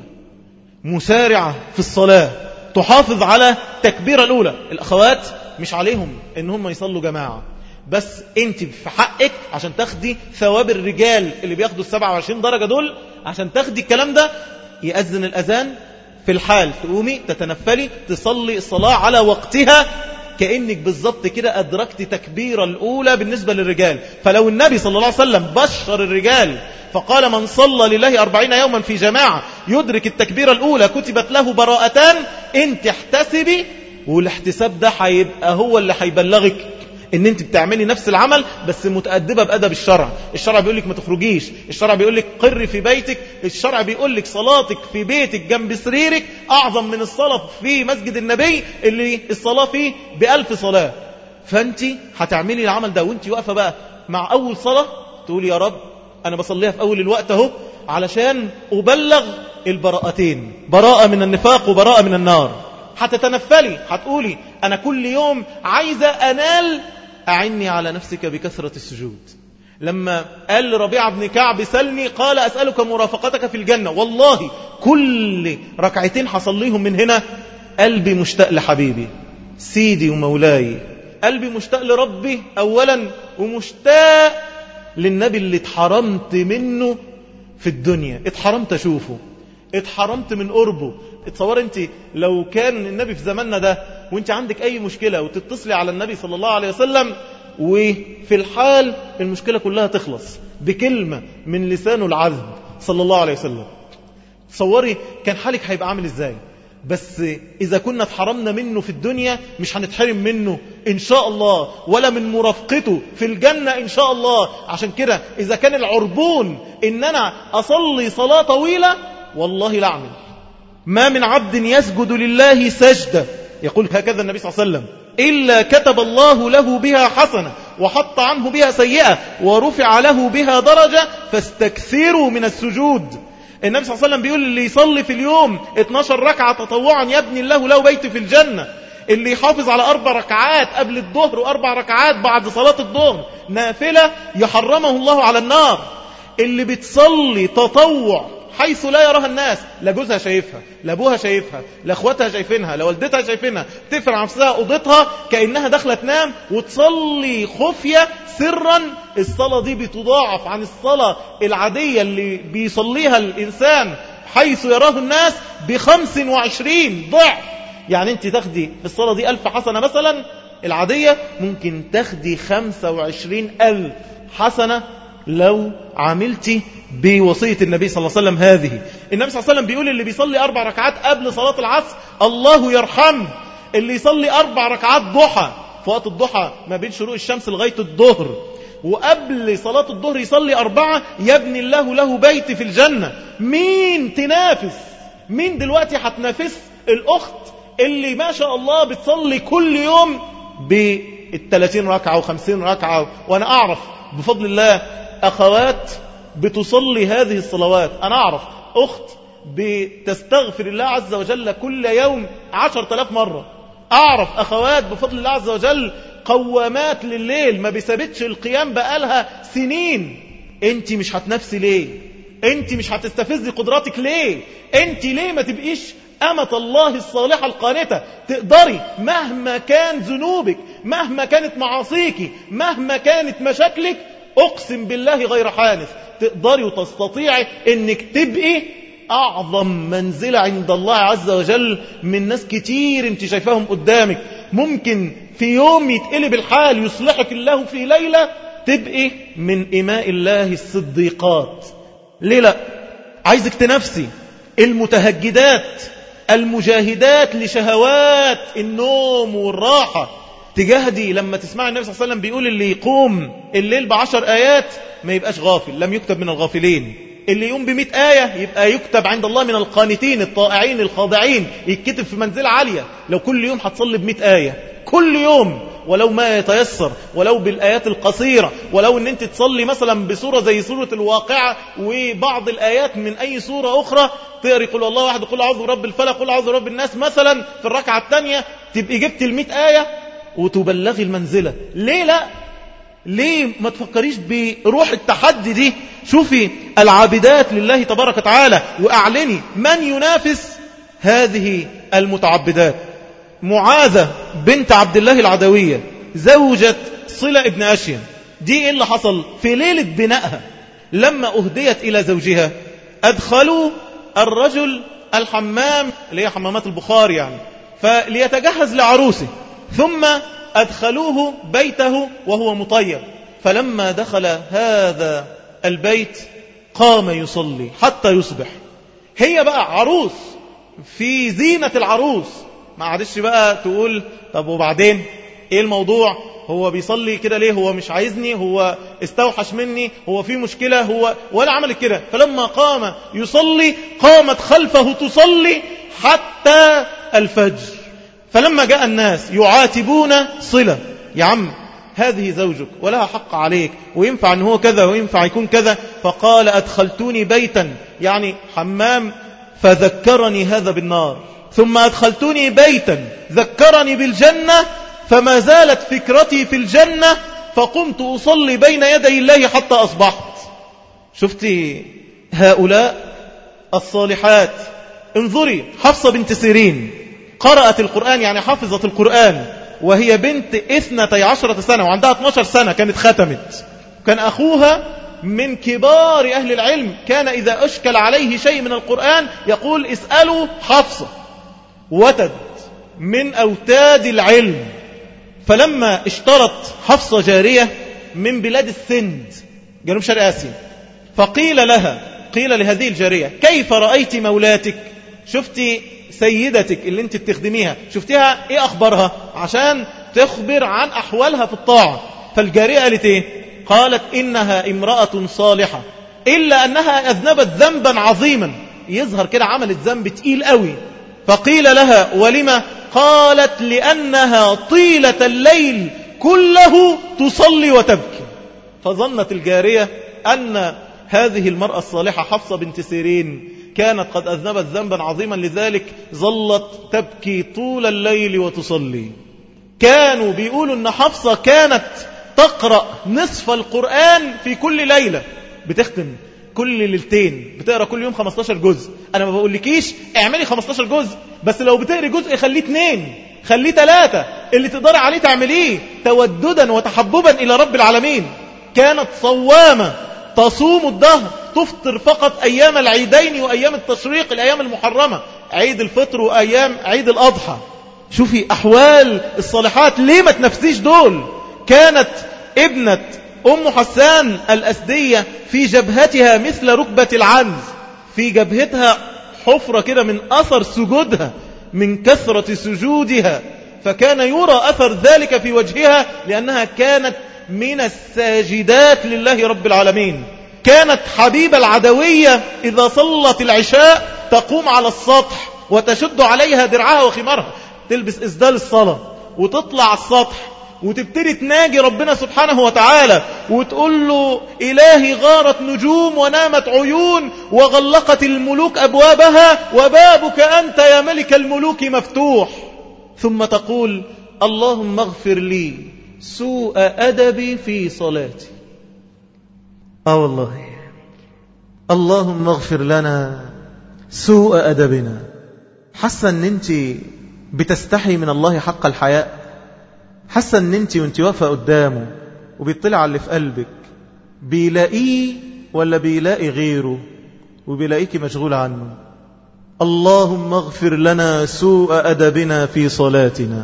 مسارعة في الصلاة تحافظ على تكبيرة الأولى. الأخوات مش عليهم إن هم يصلوا جماعة، بس أنت في حقك عشان تاخدي ثواب الرجال اللي بياخدوا 27 درجة دول، عشان تاخدي الكلام ده. يأذن الأذان في الحال تقومي تتنفلي تصلي الصلاة على وقتها، كأنك بالضبط كده أدركت تكبيرة الأولى بالنسبة للرجال. فلو النبي صلى الله عليه وسلم بشر الرجال فقال من صلى لله 40 يوما في جماعة يدرك التكبيرة الأولى كتبت له براءتان، انت احتسبي، والاحتساب ده هيبقى هو اللي هيبلغك ان انت بتعملي نفس العمل بس متأدبة بأدب الشرع. الشرع بيقول لك ما تخرجيش، الشرع بيقول لك قري في بيتك، الشرع بيقول لك صلاتك في بيتك جنب سريرك أعظم من الصلاة في مسجد النبي اللي الصلاة فيه ب1000 صلاة. فانت هتعملي العمل ده وانت واقفة بقى مع أول صلاة تقولي يا رب أنا بصليها في أول الوقت اهو علشان أبلغ البراءتين، براءة من النفاق وبراءة من النار. هتتنفلي هتقولي أنا كل يوم عايزة أنال، أعني على نفسك بكثرة السجود. لما قال ربيعة بن كعب سلني قال أسألك مرافقتك في الجنة، والله كل ركعتين حصليهم من هنا قلبي مشتاق لحبيبي سيدي ومولاي، قلبي مشتاق لربي أولا، ومشتاق للنبي اللي اتحرمت منه في الدنيا، اتحرمت أشوفه، اتحرمت من قربه. اتصور انت لو كان النبي في زماننا ده وانت عندك اي مشكلة وتتصلي على النبي صلى الله عليه وسلم، وفي الحال المشكلة كلها تخلص بكلمة من لسانه العذب صلى الله عليه وسلم. تصوري كان حالك هيبقى عامل ازاي؟ بس إذا كنا اتحرمنا منه في الدنيا مش هنتحرم منه إن شاء الله، ولا من مرافقته في الجنة إن شاء الله. عشان كده إذا كان العربون إن أنا أصلي صلاة طويلة، والله لا أعمل. ما من عبد يسجد لله سجدة، يقول هكذا النبي صلى الله عليه وسلم، إلا كتب الله له بها حسنة وحط عنه بها سيئة ورفع له بها درجة، فاستكثروا من السجود. النبي صلى الله عليه وسلم بيقول اللي يصلي في اليوم 12 ركعة تطوعا يبني الله له بيت في الجنة، اللي يحافظ على 4 ركعات قبل الظهر و4 ركعات بعد صلاة الظهر نافلة يحرمه الله على النار، اللي بتصلي تطوع حيث لا يراها الناس، لا جوزها شايفها، لا ابوها شايفها، لا اخواتها شايفينها، لا والدتها شايفينها، تفرع نفسها اوضتها كأنها داخله تنام وتصلي خفية سرا، الصلاة دي بتضاعف عن الصلاة العادية اللي بيصليها الإنسان حيث يراه الناس ب25 ضعف. يعني انت تاخدي في الصلاة دي 1000 حسنة مثلا العادية، ممكن تاخدي 25,000 حسنة لو عملتي بوصية النبي صلى الله عليه وسلم هذه. النبي صلى الله عليه وسلم بيقول اللي بيصلي 4 ركعات قبل صلاة العصر الله يرحمه، اللي يصلي 4 ركعات ضحى في وقت الضحى ما بين شروق الشمس لغاية الظهر، وقبل صلاة الظهر يصلي 4 يبني الله له بيت في الجنة. مين تنافس؟ مين دلوقتي هتنافس الأخت اللي ما شاء الله بتصلي كل يوم ب30 ركعة و50 ركعة؟ وأنا أعرف بفضل الله أخوات بتصلي هذه الصلوات. أنا أعرف أخت بتستغفر الله عز وجل كل يوم 10,000 مرة. أعرف أخوات بفضل الله عز وجل قوامات لليل ما بيثبتش القيام بقالها سنين. أنت مش هتنافسي ليه؟ أنت مش هتستفزي قدراتك ليه؟ أنت ليه ما تبقيش أمة الله الصالحة القانتة؟ تقدري مهما كان ذنوبك، مهما كانت معاصيك، مهما كانت مشاكلك، أقسم بالله غير حانث تقدري وتستطيعي أنك تبقي أعظم منزلة عند الله عز وجل من ناس كتير انت شايفاهم قدامك. ممكن في يوم يتقلب الحال يصلحك الله في ليلة تبقي من إماء الله الصديقات. ليه لا؟ عايزك تنافسي المتهجدات المجاهدات لشهوات النوم والراحة، تجاهدي. لما تسمع النبي صلى الله عليه وسلم بيقول اللي يقوم الليل ب10 آيات ما يبقاش غافل، لم يكتب من الغافلين. اللي يقوم ب100 آية يبقى يكتب عند الله من القانتين الطائعين الخاضعين، يتكتب في منزلة عالية. لو كل يوم هتصلي ب100 آية كل يوم، ولو ما يتيسر، ولو بالآيات القصيرة، ولو ان انت تصلي مثلا بسورة زي سورة الواقعة وبعض الآيات من أي سورة أخرى، تقري قل الله واحد، قل أعوذ برب الفلق، قل أعوذ برب الناس مثلا في الركعة الثانية، تبقي جبت 100 آية وتبلغي المنزلة. ليه لا؟ ليه ما تفكريش بروح التحدي دي؟ شوفي العابدات لله تبارك وتعالى وأعلني من ينافس هذه المتعبدات. معاذة بنت عبد الله العدوية زوجة صلة ابن أشيم، دي إيه اللي حصل في ليلة بنائها؟ لما أهديت إلى زوجها أدخلوا الرجل الحمام اللي هي حمامات البخار يعني، فليتجهز لعروسه، ثم أدخلوه بيته وهو مطيب. فلما دخل هذا البيت قام يصلي حتى يصبح. هي بقى عروس في زينة العروس، ما عادش بقى تقول طب وبعدين ايه الموضوع؟ هو بيصلي كده ليه؟ هو مش عايزني؟ هو استوحش مني؟ هو في مشكلة؟ هو ولا عمل كده. فلما قام يصلي قامت خلفه تصلي حتى الفجر. فلما جاء الناس يعاتبون صلة، يا عم هذه زوجك ولها حق عليك، وينفع ان هو كذا وينفع يكون كذا، فقال أدخلتوني بيتا يعني حمام فذكرني هذا بالنار، ثم أدخلتوني بيتا ذكرني بالجنة، فما زالت فكرتي في الجنة، فقمت أصلي بين يدي الله حتى أصبحت. شفتي هؤلاء الصالحات؟ انظري حفصة بنت سيرين قرأت القرآن، يعني حفظت القرآن وهي بنت 12 سنة وعندها 12 سنة كانت ختمت. كان أخوها من كبار أهل العلم، كان إذا أشكل عليه شيء من القرآن يقول اسألوا حفصة، وتد من أوتاد العلم. فلما اشترت حفصة جارية من بلاد السند جنوب شرق آسيا، فقيل لها، قيل لهذه الجارية كيف رأيت مولاتك؟ شفتي سيدتك اللي انت بتخدميها، شفتيها ايه أخبارها؟ عشان تخبر عن أحوالها في الطاعة. فالجارية قالت ايه؟ قالت إنها امرأة صالحة إلا أنها أذنبت ذنبا عظيما، يظهر كده عملت ذنب تقيل قوي. فقيل لها ولما؟ قالت لأنها طيلة الليل كله تصلي وتبكي. فظنت الجارية أن هذه المرأة الصالحة حفصة بنت سيرين كانت قد أذنبت ذنبا عظيما، لذلك ظلت تبكي طول الليل وتصلي. كانوا بيقولوا أن حفصة كانت تقرأ نصف القرآن في كل ليلة، بتختم كل ليلتين، بتقرأ كل يوم 15 جزء. أنا ما بقولكيش اعملي 15 جزء، بس لو بتقري جزء خليه 2، خليه 3، اللي تقدر عليه تعمليه توددا وتحببا إلى رب العالمين. كانت صوامة تصوم الدهر، تفطر فقط أيام العيدين وأيام التشريق، الأيام المحرمة، عيد الفطر وأيام عيد الأضحى. شوفي أحوال الصالحات، ليه ما تنفسيش دول؟ كانت ابنة أم حسان الأسدية في جبهتها مثل ركبة العنز، في جبهتها حفرة كده من أثر سجودها، من كثرة سجودها، فكان يرى أثر ذلك في وجهها لأنها كانت من الساجدات لله رب العالمين. كانت حبيبة العدوية إذا صلت العشاء تقوم على السطح وتشد عليها درعها وخمارها، تلبس إسدال الصلاة وتطلع السطح وتبتدي تناجي ربنا سبحانه وتعالى وتقول له إلهي غارت نجوم ونامت عيون وغلقت الملوك أبوابها وبابك أنت يا ملك الملوك مفتوح. ثم تقول اللهم اغفر لي سوء أدبي في صلاتي. والله اللهم اغفر لنا سوء أدبنا. حاسة ان انت بتستحي من الله حق الحياء؟ حاسة ان انت وانت واقفة قدامه وبيطلع على اللي في قلبك بيلاقيه ولا بيلاقي غيره وبيلاقيك مشغول عنه؟ اللهم اغفر لنا سوء أدبنا في صلاتنا.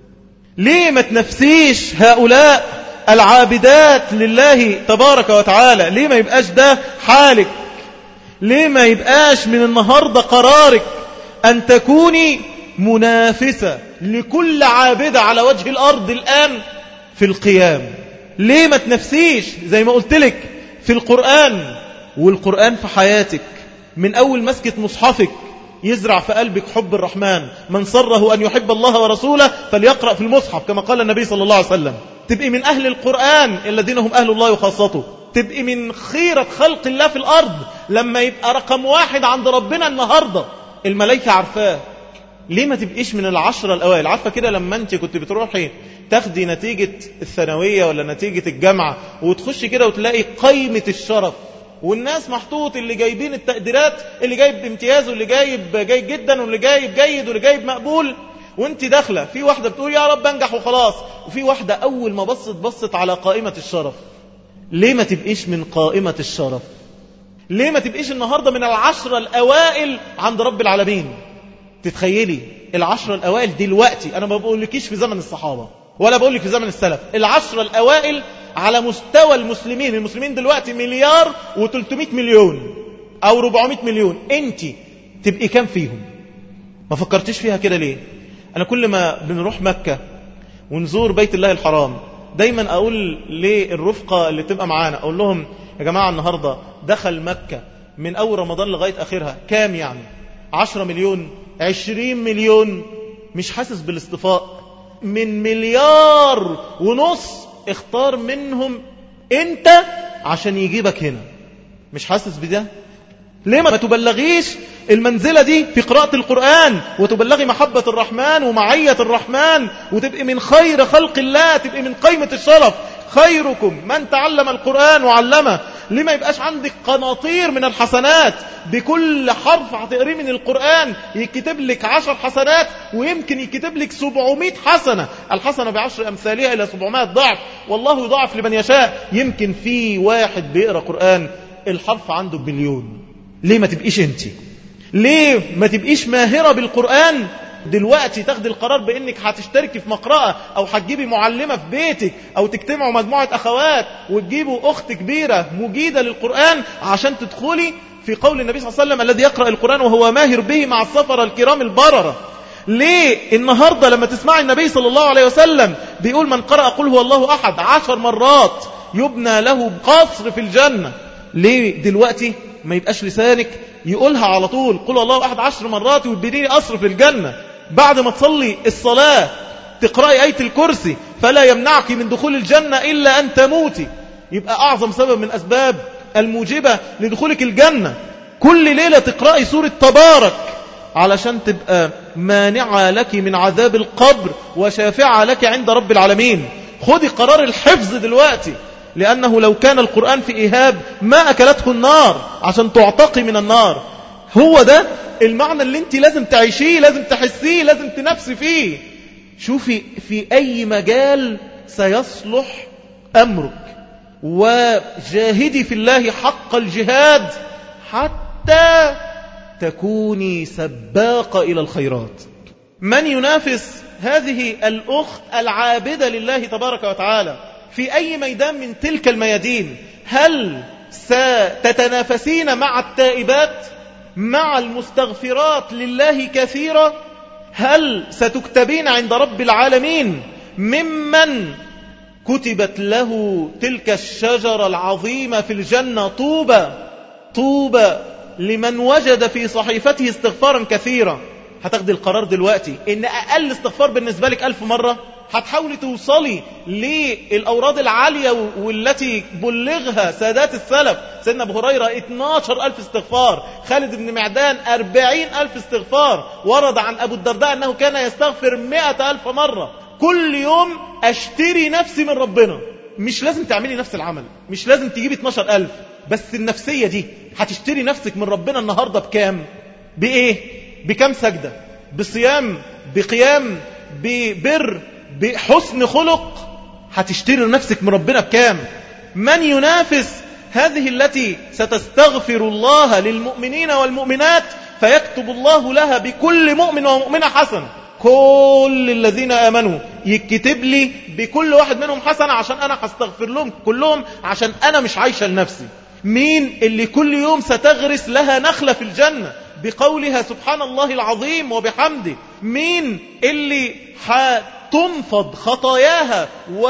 ليه ما تنفسيش هؤلاء العابدات لله تبارك وتعالى؟ ليه ما يبقاش ده حالك؟ ليه ما يبقاش من النهاردة قرارك أن تكوني منافسة لكل عابدة على وجه الأرض الآن في القيام؟ ليه ما تنفسيش زي ما قلت لك في القرآن، والقرآن في حياتك من أول مسكة مصحفك يزرع في قلبك حب الرحمن. من سره أن يحب الله ورسوله فليقرأ في المصحف كما قال النبي صلى الله عليه وسلم. تبقي من أهل القرآن الذين هم أهل الله وخاصته، تبقي من خيرة خلق الله في الأرض لما يبقى رقم 1 عند ربنا النهاردة الملائكة عارفاه. ليه ما تبقيش من العشرة الأوائل؟ عارفة كده لما أنت كنت بتروحي تاخدي نتيجة الثانوية ولا نتيجة الجامعة وتخشي كده وتلاقي قائمة الشرف والناس محطوط، اللي جايبين التقديرات، اللي جايب امتياز واللي جايب جيد جدا واللي جايب جيد واللي جايب مقبول، وانت داخلة في واحدة بتقول يا رب انجح وخلاص، وفي واحدة أول ما بصت على قائمة الشرف. ليه ما تبقيش من قائمة الشرف؟ ليه ما تبقيش النهاردة من العشرة الأوائل عند رب العالمين؟ تتخيلي العشرة الأوائل دلوقتي، أنا ما بقولكيش في زمن الصحابة ولا بقولك في زمن السلف، العشرة الأوائل على مستوى المسلمين دلوقتي 1,300 مليون أو 400 مليون، انت تبقي كام فيهم؟ ما فكرتش فيها كده ليه؟ أنا كل ما بنروح مكة ونزور بيت الله الحرام دايما أقول للرفقة اللي تبقى معانا، أقول لهم يا جماعة النهاردة دخل مكة من أول رمضان لغاية آخرها كام؟ يعني 10 مليون 20 مليون، مش حاسس بالاصطفاء من 1.5 مليار اختار منهم انت عشان يجيبك هنا. مش حاسس بده؟ ليه ما تبلغيش المنزلة دي في قراءة القرآن، وتبلغي محبة الرحمن ومعية الرحمن، وتبقي من خير خلق الله، تبقي من قيمة الشرف، خيركم من تعلم القرآن وعلمه. ليه ما يبقاش عندك قناطير من الحسنات؟ بكل حرف هتقريه من القرآن يكتب لك 10 حسنات، ويمكن يكتب لك 700 حسنة. الحسنة ب10 أمثالها إلى 700 ضعف، والله يضاعف لمن يشاء. يمكن في واحد بيقرأ قرآن الحرف عنده بمليون. ليه ما تبقيش انت؟ ليه ما تبقيش ماهرة بالقرآن؟ دلوقتي تاخدي القرار بانك هتشتركي في مقرأة، او هتجيبي معلمة في بيتك، او تجتمعوا مجموعة اخوات وتجيبوا اخت كبيرة مجيدة للقرآن عشان تدخلي في قول النبي صلى الله عليه وسلم الذي يقرأ القرآن وهو ماهر به مع السفر الكرام البررة. ليه النهاردة لما تسمعي النبي صلى الله عليه وسلم بيقول من قرأ قل هو الله أحد 10 مرات يبنى له قصر في الجنة، ليه دلوقتي ما يبقاش لسانك يقولها على طول قل الله أحد 10 مرات ويبني قصر في الجنة؟ بعد ما تصلي الصلاة تقرأي آية الكرسي فلا يمنعك من دخول الجنة إلا أن تموتي، يبقى أعظم سبب من أسباب الموجبة لدخولك الجنة. كل ليلة تقرأي سورة تبارك علشان تبقى مانعة لك من عذاب القبر وشافعة لك عند رب العالمين. خذي قرار الحفظ دلوقتي، لأنه لو كان القرآن في إيهاب ما أكلته النار عشان تعتقي من النار. هو ده المعنى اللي انت لازم تعيشيه، لازم تحسيه، لازم تنفسي فيه. شوفي في أي مجال سيصلح أمرك، وجاهدي في الله حق الجهاد حتى تكوني سباقة إلى الخيرات. من ينافس هذه الأخت العابدة لله تبارك وتعالى في أي ميدان من تلك الميادين؟ هل ستتنافسين مع التائبات، مع المستغفرات لله كثيرا؟ هل ستكتبين عند رب العالمين ممن كتبت له تلك الشجرة العظيمة في الجنة؟ طوبى طوبى لمن وجد في صحيفته استغفارا كثيرا. هتاخدي القرار دلوقتي ان اقل استغفار بالنسبة لك 1000 مرة. هتحاولي توصلي للأوراد العالية والتي بلغها سادات السلف. سيدنا أبو هريرة 12,000 استغفار، خالد بن معدان 40,000 استغفار. ورد عن أبو الدرداء أنه كان يستغفر 100,000 مرة. كل يوم أشتري نفسي من ربنا. مش لازم تعملي نفس العمل، مش لازم تجيبي 12,000، بس النفسية دي هتشتري نفسك من ربنا النهاردة بكام؟ بإيه؟ بكام سجدة؟ بصيام؟ بقيام؟ ببر؟ بحسن خلق؟ هتشتري نفسك من ربنا بكام؟ من ينافس هذه التي ستستغفر الله للمؤمنين والمؤمنات فيكتب الله لها بكل مؤمن ومؤمنة حسنة؟ كل الذين آمنوا يكتب لي بكل واحد منهم حسنة عشان أنا هستغفر لهم كلهم، عشان أنا مش عايشة لنفسي. مين اللي كل يوم ستغرس لها نخلة في الجنة بقولها سبحان الله العظيم وبحمده؟ مين اللي تنفض خطاياها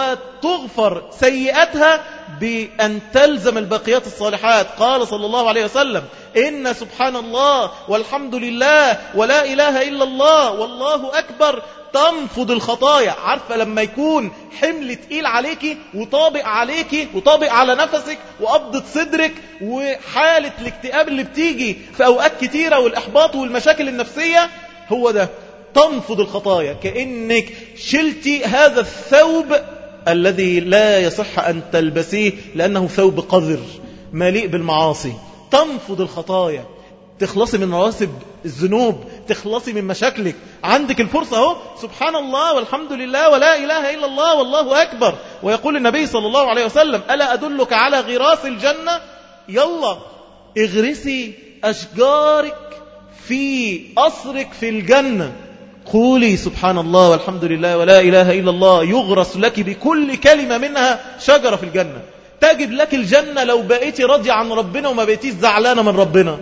وتغفر سيئاتها بأن تلزم الباقيات الصالحات؟ قال صلى الله عليه وسلم إن سبحان الله والحمد لله ولا إله إلا الله والله أكبر تنفض الخطايا. عارفة لما يكون حمل تقيل عليكي وطابق عليكي وطابق على نفسك وقبضة صدرك وحالة الاكتئاب اللي بتيجي في أوقات كتيرة والإحباط والمشاكل النفسية، هو ده تنفض الخطايا. كأنك شلتي هذا الثوب الذي لا يصح أن تلبسيه لأنه ثوب قذر مليء بالمعاصي. تنفض الخطايا، تخلصي من رواسب الذنوب، تخلصي من مشاكلك. عندك الفرصة اهو، سبحان الله والحمد لله ولا إله إلا الله والله أكبر. ويقول النبي صلى الله عليه وسلم ألا أدلك على غراس الجنة؟ يلا اغرسي أشجارك في قصرك في الجنة. قولي سبحان الله والحمد لله ولا إله إلا الله، يغرس لك بكل كلمة منها شجرة في الجنة. تجد لك الجنة لو بقيتي راضية عن ربنا وما بقيتيش زعلانة من ربنا.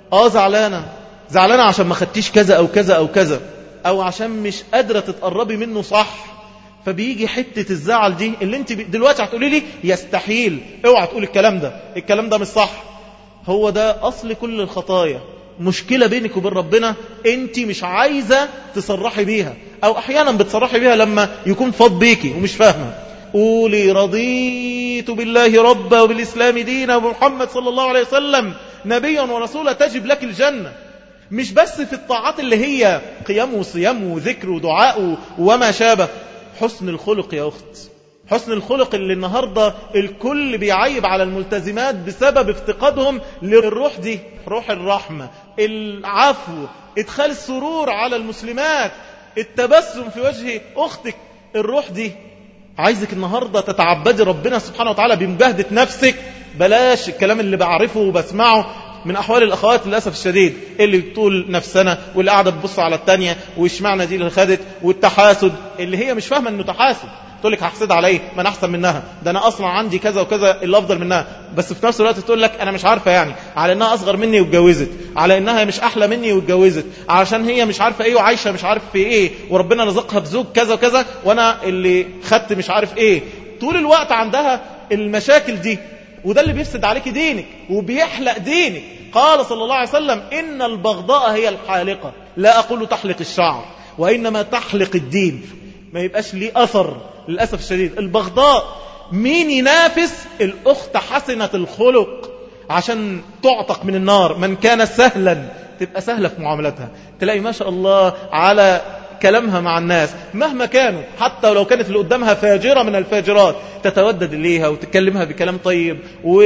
زعلانة عشان ما خدتيش كذا أو كذا أو كذا، أو عشان مش قادرة تتقربي منه صح. فبيجي حتة الزعل دي اللي انت دلوقتي هتقولي لي يستحيل، اوعى تقول الكلام ده مش صح. هو ده أصل كل الخطايا. مشكلة بينك وبين ربنا انت مش عايزة تصرحي بيها، او احيانا بتصرحي بيها لما يكون فاض بيكي ومش فاهمة. قولي رضيت بالله ربا وبالإسلام دينا وبمحمد صلى الله عليه وسلم نبيا ورسولا تجب لك الجنة. مش بس في الطاعات اللي هي قيام وصيام وذكر ودعاء وما شابه، حسن الخلق يا أخت، حسن الخلق اللي النهاردة الكل بيعيب على الملتزمات بسبب افتقادهم للروح دي، روح الرحمة، العفو، ادخال السرور على المسلمات، التبسم في وجه أختك. الروح دي عايزك النهاردة تتعبدي ربنا سبحانه وتعالى بمجاهدة نفسك. بلاش الكلام اللي بعرفه وبسمعه من أحوال الأخوات للأسف الشديد، اللي بتقول نفسنا واللي قاعدة تبص على التانية وإشمعنى دي اللي خدت، والتحاسد اللي هي مش فاهمة إنه تحاسد. تقول لك هحسد عليه، ما انا احسن منها، ده انا اصلا عندي كذا وكذا اللي افضل منها، بس في نفس الوقت تقول لك انا مش عارفه، يعني على انها اصغر مني واتجوزت، على انها مش احلى مني واتجوزت، علشان هي مش عارفه ايه وعايشه مش عارف في ايه، وربنا رزقها بزوج كذا وكذا وانا اللي خدت مش عارف ايه. طول الوقت عندها المشاكل دي، وده اللي بيفسد عليك دينك وبيحلق دينك. قال صلى الله عليه وسلم ان البغضاء هي الحالقه، لا اقول تحلق الشعر وانما تحلق الدين، ما يبقاش ليه أثر. للأسف الشديد البغضاء. مين ينافس الأخت حسنة الخلق عشان تعتق من النار؟ من كان سهلا، تبقى سهلة في معاملتها، تلاقي ما شاء الله على كلامها مع الناس مهما كانوا، حتى لو كانت اللي قدامها فاجرة من الفاجرات تتودد إليها وتكلمها بكلام طيب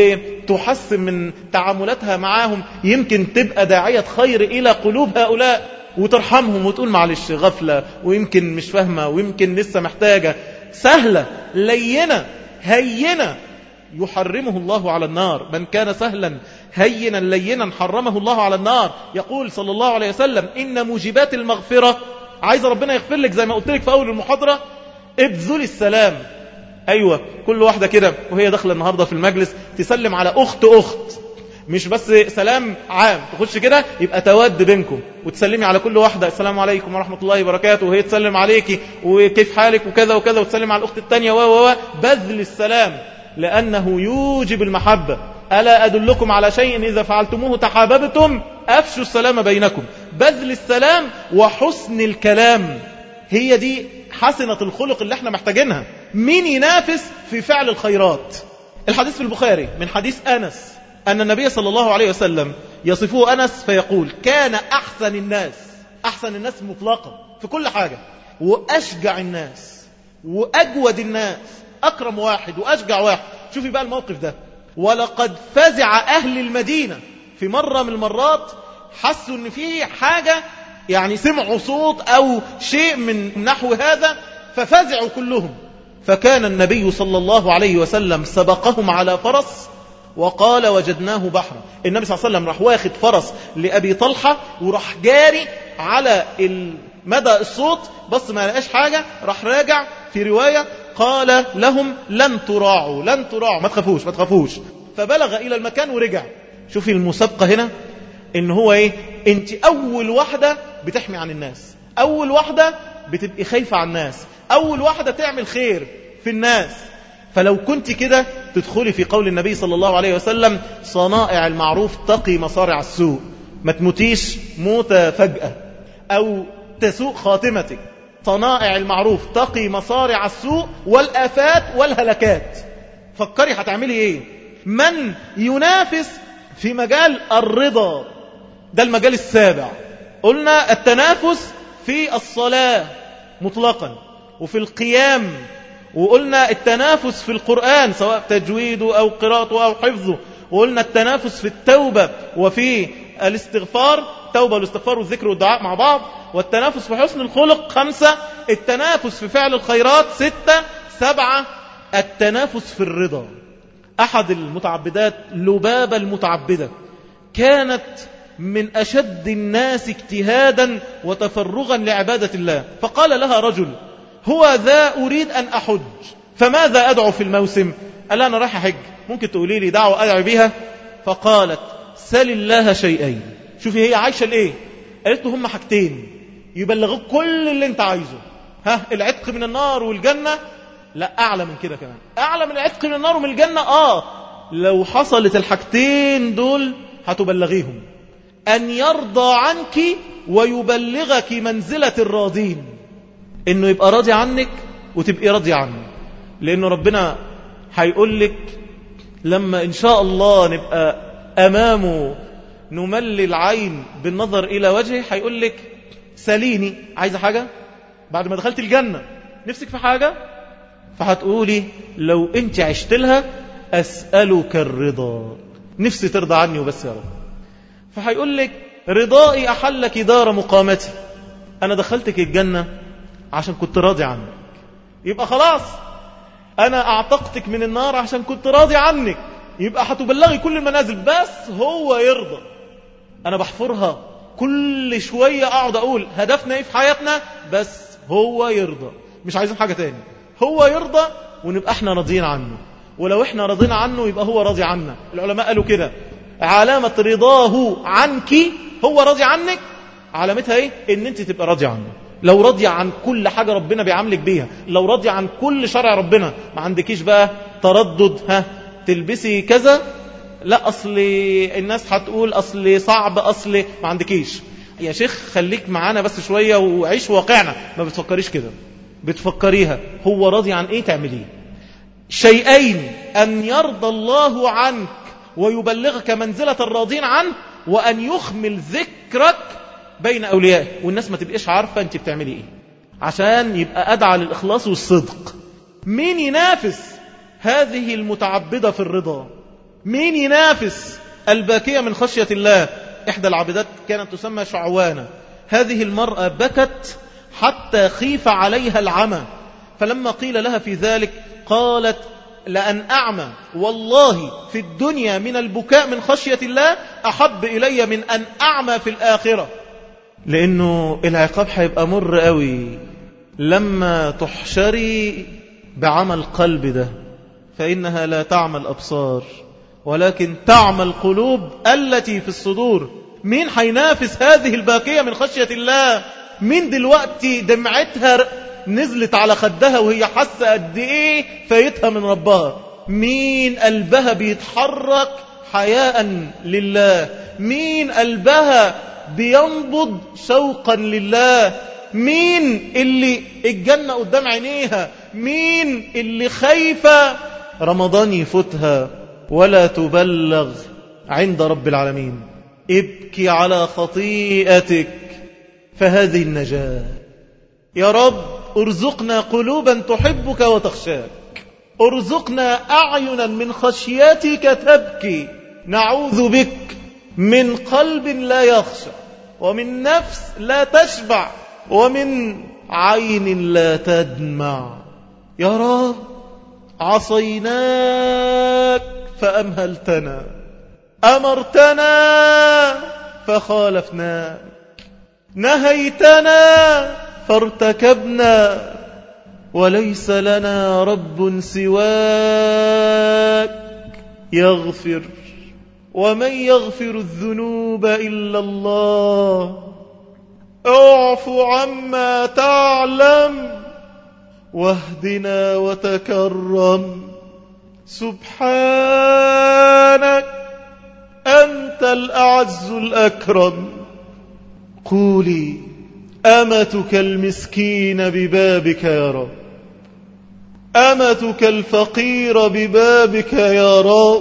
وتحسن من تعاملاتها معاهم، يمكن تبقى داعية خير إلى قلوب هؤلاء، وترحمهم وتقول معلش غفلة ويمكن مش فاهمة ويمكن لسه محتاجة. سهلة لينة هينة يحرمه الله على النار. من كان سهلا هينا لينا حرمه الله على النار. يقول صلى الله عليه وسلم إن موجبات المغفرة، عايز ربنا يغفر لك زي ما قلت لك في أول المحاضرة، ابذل السلام. أيوة، كل واحدة كده وهي داخلة النهاردة في المجلس تسلم على أخت، مش بس سلام عام، تخش كده يبقى تود بينكم وتسلمي على كل واحدة السلام عليكم ورحمة الله وبركاته، وهي تسلم عليكي وكيف حالك وكذا وكذا، وتسلم على الأخت التانية بذل السلام لأنه يوجب المحبة. ألا أدلكم على شيء إذا فعلتموه تحاببتم أفشوا السلام بينكم. بذل السلام وحسن الكلام، هي دي حسنة الخلق اللي احنا محتاجينها. مين ينافس في فعل الخيرات؟ الحديث في البخاري من حديث أنس أن النبي صلى الله عليه وسلم يصفه أنس فيقول كان أحسن الناس مطلقا في كل حاجة، وأشجع الناس وأجود الناس، أكرم واحد وأشجع واحد. شوفي بقى الموقف ده، ولقد فزع أهل المدينة في مرة من المرات، حسوا أن فيه حاجة، يعني سمعوا صوت أو شيء من نحو هذا ففزعوا كلهم، فكان النبي صلى الله عليه وسلم سبقهم على فرس وقال وجدناه بحرا. النبي صلى الله عليه وسلم راح واخد فرس لأبي طلحة وراح جاري على مدى الصوت، بس ما لقاش حاجة، راح راجع. في رواية قال لهم لن تراعوا ما تخافوش. فبلغ إلى المكان ورجع. شوفي المسابقة هنا، إن هو إيه؟ أنت أول واحدة بتحمي عن الناس، أول واحدة بتبقي خايفة عن الناس، أول واحدة تعمل خير في الناس. فلو كنت كده تدخلي في قول النبي صلى الله عليه وسلم صنائع المعروف تقي مصارع السوء، ما تموتيش موتة فجأة أو تسوء خاتمتك. صنائع المعروف تقي مصارع السوء والآفات والهلكات. فكري هتعملي ايه؟ من ينافس في مجال الرضا، ده المجال السابع. قلنا التنافس في الصلاة مطلقا وفي القيام، وقلنا التنافس في القرآن سواء تجويده أو قراءته أو حفظه، وقلنا التنافس في التوبة وفي الاستغفار، التوبة والاستغفار والذكر والدعاء مع بعض، والتنافس في حسن الخلق 5، التنافس في فعل الخيرات 6، 7 التنافس في الرضا. أحد المتعبدات لبابة المتعبدة كانت من أشد الناس اجتهادا وتفرغا لعبادة الله، فقال لها رجل هو ذا أريد أن أحج فماذا أدعو في الموسم؟ قال أنا رايح أحج، ممكن تقولي لي دعوة أدعو بها؟ فقالت سل الله شيئين. شوفي هي عايشة لإيه؟ قالت له هم حاجتين يبلغوك كل اللي انت عايزه، العتق من النار والجنة. لا، أعلى من كده كمان، أعلى من العتق من النار ومن الجنة. لو حصلت الحاجتين دول هتبلغيهم، أن يرضى عنك ويبلغك منزلة الراضين، إنه يبقى راضي عنك وتبقي راضي عنه. لأنه ربنا هيقول لك لما إن شاء الله نبقى أمامه نملي العين بالنظر إلى وجهه، هيقول لك سليني، عايزة حاجة بعد ما دخلت الجنة، نفسك في حاجة، فهتقولي لو أنت عشت لها أسألك الرضا، نفسي ترضى عني وبس يا رب. فهيقول لك رضائي أحلك دار مقامتي، أنا دخلتك الجنة عشان كنت راضي عنك، يبقى خلاص أنا أعتقتك من النار عشان كنت راضي عنك، يبقى هتبلغي كل المنازل، بس هو يرضى. أنا بحفرها كل شوية، أقعد أقول هدفنا إيه في حياتنا، بس هو يرضى، مش عايزين حاجة تاني، هو يرضى ونبقى احنا راضيين عنه، ولو احنا راضينا عنه يبقى هو راضي عنا. العلماء قالوا كده، علامة رضاه عنك، هو راضي عنك، علامتها ايه؟ ان انت تبقى راضي عنه. لو راضي عن كل حاجة ربنا بيعاملك بيها، لو راضي عن كل شرع ربنا، ما عندكيش بقى تردد، تلبسي كذا، لا أصل الناس هتقول أصل صعب، أصل ما عندكيش. يا شيخ خليك معانا بس شوية وعيش واقعنا. ما بتفكريش كده، بتفكريها هو راضي عن ايه تعمليه. شيئين، أن يرضى الله عنك ويبلغك منزلة الراضين عنه، وأن يخمل ذكرك بين أوليائه، والناس ما تبقاش عارفة أنت بتعملي إيه، عشان يبقى أدعى للإخلاص والصدق. مين ينافس هذه المتعبدة في الرضا؟ مين ينافس الباكية من خشية الله؟ إحدى العابدات كانت تسمى شعوانة. هذه المرأة بكت حتى خيف عليها العمى، فلما قيل لها في ذلك قالت لأن أعمى والله في الدنيا من البكاء من خشية الله أحب إلي من أن أعمى في الآخرة، لأنه العقاب هيبقى مر قوي لما تحشري بعمى القلب ده، فإنها لا تعمى الأبصار ولكن تعمى القلوب التي في الصدور. مين هينافس هذه الباكية من خشية الله؟ مين دلوقتي دمعتها نزلت على خدها وهي حاسة قد ايه فايتها من ربها؟ مين قلبها بيتحرك حياء لله؟ مين قلبها بينبض شوقا لله؟ مين اللي الجنة قدام عينيها؟ مين اللي خايفة رمضان يفوتها ولا تبلغ عند رب العالمين؟ ابكي على خطيئتك فهذه النجاة. يا رب ارزقنا قلوبا تحبك وتخشاك، ارزقنا أعينا من خشيتك تبكي، نعوذ بك من قلب لا يخشى، ومن نفس لا تشبع، ومن عين لا تدمع. يا رب عصيناك فأمهلتنا، أمرتنا فخالفناك، نهيتنا فارتكبنا، وليس لنا رب سواك يغفر، ومن يغفر الذنوب إلا الله. اعف عما تعلم واهدنا وتكرم، سبحانك أنت الأعز الأكرم. قولي أمتك المسكين ببابك يا رب، أمتك الفقير ببابك يا رب،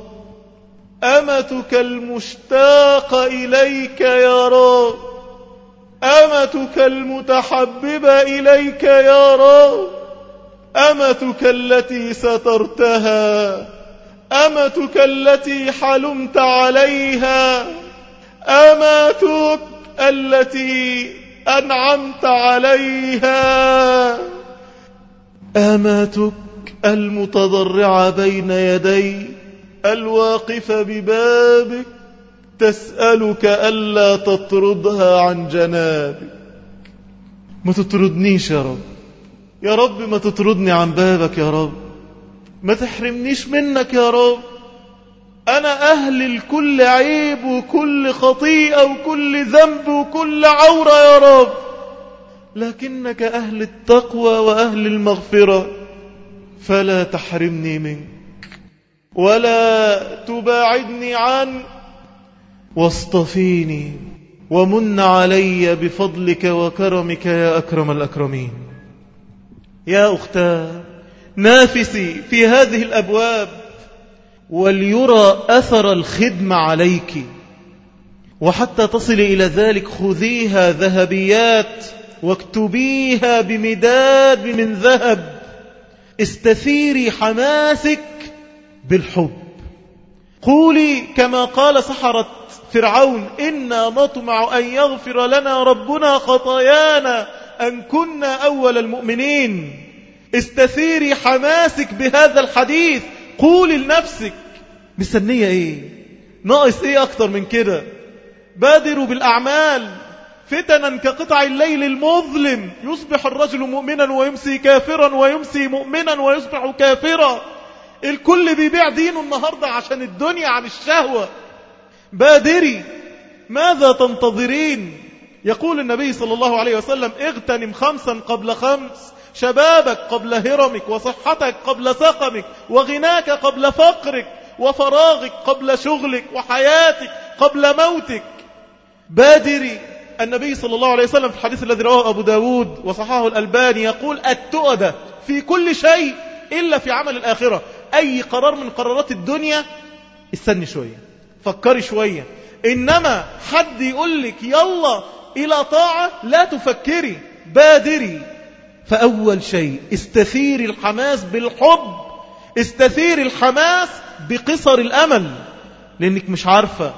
أمتك المشتاق إليك يا رب، أمتك المتحببة إليك يا رب، أمتك التي سترتها، أمتك التي حلمت عليها، أمتك التي أنعمت عليها، أمتك المتضرعة بين يدي الواقفة ببابك تسألك ألا تطردها عن جنابك. ما تطردنيش يا رب، يا رب ما تطردني عن بابك يا رب، ما تحرمنيش منك يا رب. أنا أهل لكل عيب وكل خطيئة وكل ذنب وكل عورة يا رب، لكنك أهل التقوى وأهل المغفرة، فلا تحرمني منك ولا تباعدني عنك، واصطفيني ومن علي بفضلك وكرمك يا أكرم الأكرمين. يا أختاه، نافسي في هذه الأبواب وليرى أثر الخدمة عليك، وحتى تصل إلى ذلك خذيها ذهبيات واكتبيها بمداد من ذهب. استثيري حماسك بالحب. قولي كما قال سحرة فرعون: إنا نطمع أن يغفر لنا ربنا خطايانا أن كنا أول المؤمنين. استثيري حماسك بهذا الحديث. قولي لنفسك: مستنية إيه؟ ناقص إيه أكتر من كده؟ بادروا بالأعمال فتنا كقطع الليل المظلم، يصبح الرجل مؤمنا ويمسي كافرا ويمسي مؤمنا ويصبح كافرا. الكل بيبيع دينه النهاردة عشان الدنيا، عن الشهوة. بادري، ماذا تنتظرين؟ يقول النبي صلى الله عليه وسلم: اغتنم 5 قبل 5، شبابك قبل هرمك، وصحتك قبل سقمك، وغناك قبل فقرك، وفراغك قبل شغلك، وحياتك قبل موتك. بادري. النبي صلى الله عليه وسلم في الحديث الذي رواه أبو داود وصححه الألباني يقول: التؤدة في كل شيء إلا في عمل الآخرة. أي قرار من قرارات الدنيا استني شوية، فكري شوية. إنما حد يقول لك يلا إلى طاعة، لا تفكري، بادري. فأول شيء استثيري الحماس بالحب، استثيري الحماس بقصر الأمل، لأنك مش عارفة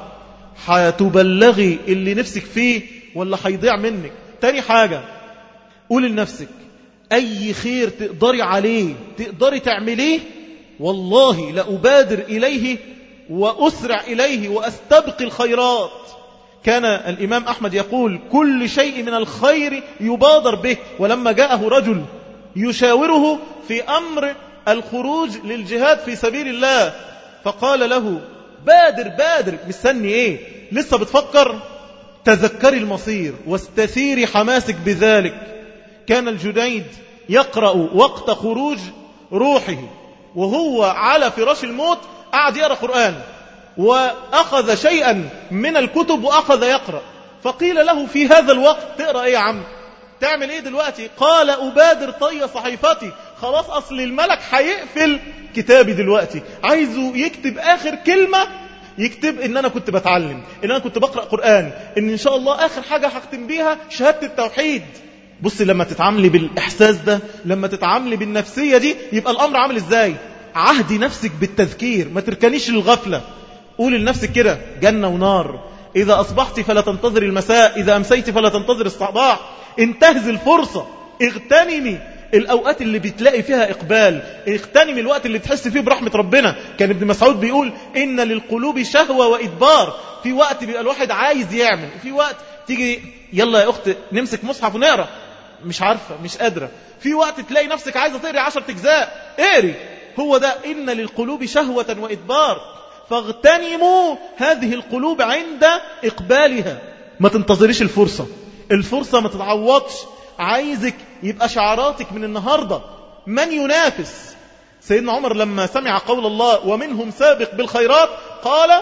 هتبلغي اللي نفسك فيه ولا هيضيع منك. تاني حاجة، قولي لنفسك: أي خير تقدري عليه تقدري تعمليه، والله لأبادر إليه وأسرع إليه وأستبق الخيرات. كان الإمام أحمد يقول: كل شيء من الخير يبادر به. ولما جاءه رجل يشاوره في أمر الخروج للجهاد في سبيل الله، فقال له: بادر بادر، مستني ايه؟ لسه بتفكر؟ تذكري المصير واستثيري حماسك بذلك. كان الجنيد يقرأ وقت خروج روحه وهو على فراش الموت، قعد يقرأ قرآن، وأخذ شيئا من الكتب وأخذ يقرأ. فقيل له في هذا الوقت: تقرأ ايه يا عم؟ تعمل ايه دلوقتي؟ قال: أبادر طي صحيفتي. خلاص، أصل الملك هيقفل كتابي دلوقتي، عايزه يكتب آخر كلمة، يكتب إن أنا كنت بتعلم، إن أنا كنت بقرأ قرآن، إن شاء الله آخر حاجة هختم بيها شهادة التوحيد. بصي، لما تتعاملي بالإحساس ده، لما تتعاملي بالنفسية دي، يبقى الأمر عامل إزاي؟ عهدي نفسك بالتذكير، ما تركنيش للغفلة. قولي لنفسك كده: جنة ونار، إذا أصبحت فلا تنتظر المساء، إذا أمسيت فلا تنتظر الصباح. انتهز الفرصة، اغتنمي الأوقات اللي بتلاقي فيها إقبال، اغتنمي الوقت اللي بتحس فيه برحمة ربنا. كان ابن مسعود بيقول: إن للقلوب شهوة وإدبار. في وقت بيبقى الواحد عايز يعمل، في وقت تيجي يلا يا أخت نمسك مصحف ونقرأ، مش عارفة، مش قادرة. في وقت تلاقي نفسك عايزة تقري 10 أجزاء، اقري. هو ده إن للقلوب شهوة وإدبار. فاغتنموا هذه القلوب عند إقبالها. ما تنتظريش الفرصة، الفرصة ما تتعوضش. عايزك يبقى شعاراتك من النهاردة: من ينافس؟ سيدنا عمر لما سمع قول الله: ومنهم سابق بالخيرات، قال: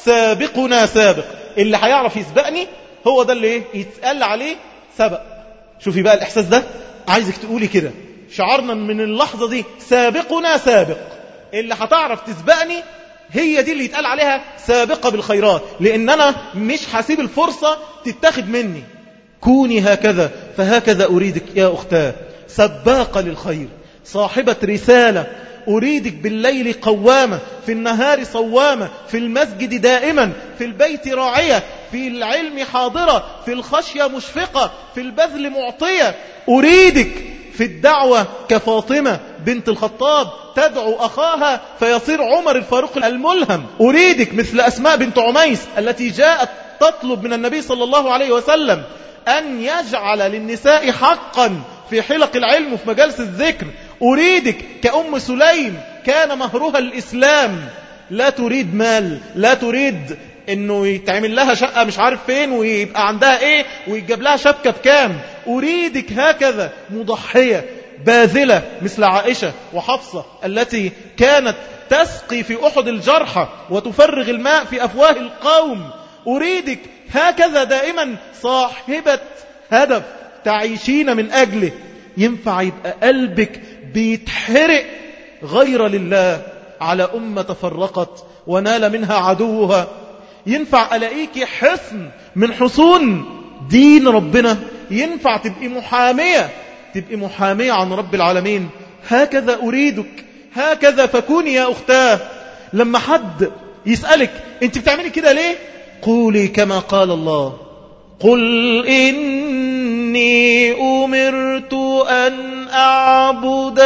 سابقنا سابق. اللي هيعرف يسبقني هو ده اللي يتقال عليه سبق. شوفي بقى الإحساس ده، عايزك تقولي كده شعارنا من اللحظة دي: سابقنا سابق. اللي هتعرف تسبقني هي دي اللي يتقال عليها سابقة بالخيرات، لأن أنا مش هسيب الفرصة تتاخد مني. كوني هكذا، فهكذا أريدك يا أختاه، سباقة للخير، صاحبة رسالة. أريدك بالليل قوامة، في النهار صوامة، في المسجد دائما، في البيت راعية، في العلم حاضرة، في الخشية مشفقة، في البذل معطية. أريدك في الدعوة كفاطمة بنت الخطاب تدعو أخاها فيصير عمر الفاروق الملهم. أريدك مثل أسماء بنت عميس التي جاءت تطلب من النبي صلى الله عليه وسلم أن يجعل للنساء حقا في حلق العلم وفي مجالس الذكر. أريدك كأم سليم كان مهرها الإسلام، لا تريد مال، لا تريد انه يتعمل لها شقة مش عارف فين ويبقى عندها ايه ويجاب لها شبكة بكام. أريدك هكذا مضحية باذلة مثل عائشة وحفصة التي كانت تسقي في أحد الجرحى وتفرغ الماء في أفواه القوم. أريدك هكذا دائما صاحبة هدف تعيشين من أجله. ينفع يبقى قلبك بيتحرق غير لله على أمة تفرقت ونال منها عدوها. ينفع ألاقيك حصن من حصون دين ربنا، ينفع تبقي محامية عن رب العالمين. هكذا أريدك، هكذا فكوني يا أختاه. لما حد يسألك أنت بتعملي كده ليه، قولي كما قال الله: قل إني أمرت أن أعبد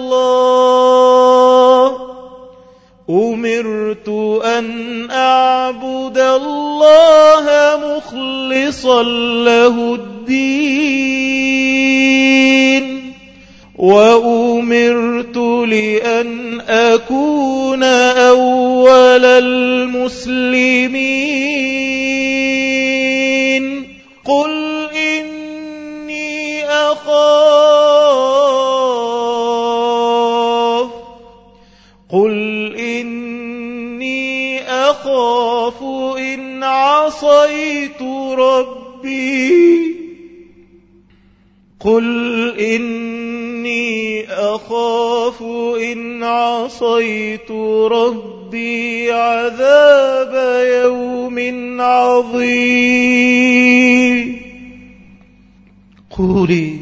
الله، أمرت أن أعبد الله مخلصا له الدين، وأمرت لأن أكون أول المسلمين. قل إني أخاف إن عصيت ربي، قل إني أخاف إن عصيت ربي عذاب يوم عظيم. قولي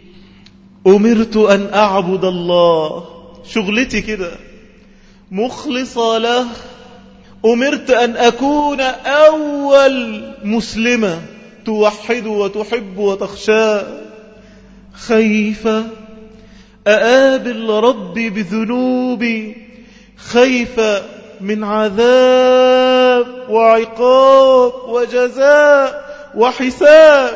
أمرت أن أعبد الله، شغلتي كده مخلصة له. أمرت أن أكون أول مسلمة توحد وتحب وتخشى، خايفة أقابل ربي بذنوبي، خايفة من عذاب وعقاب وجزاء وحساب.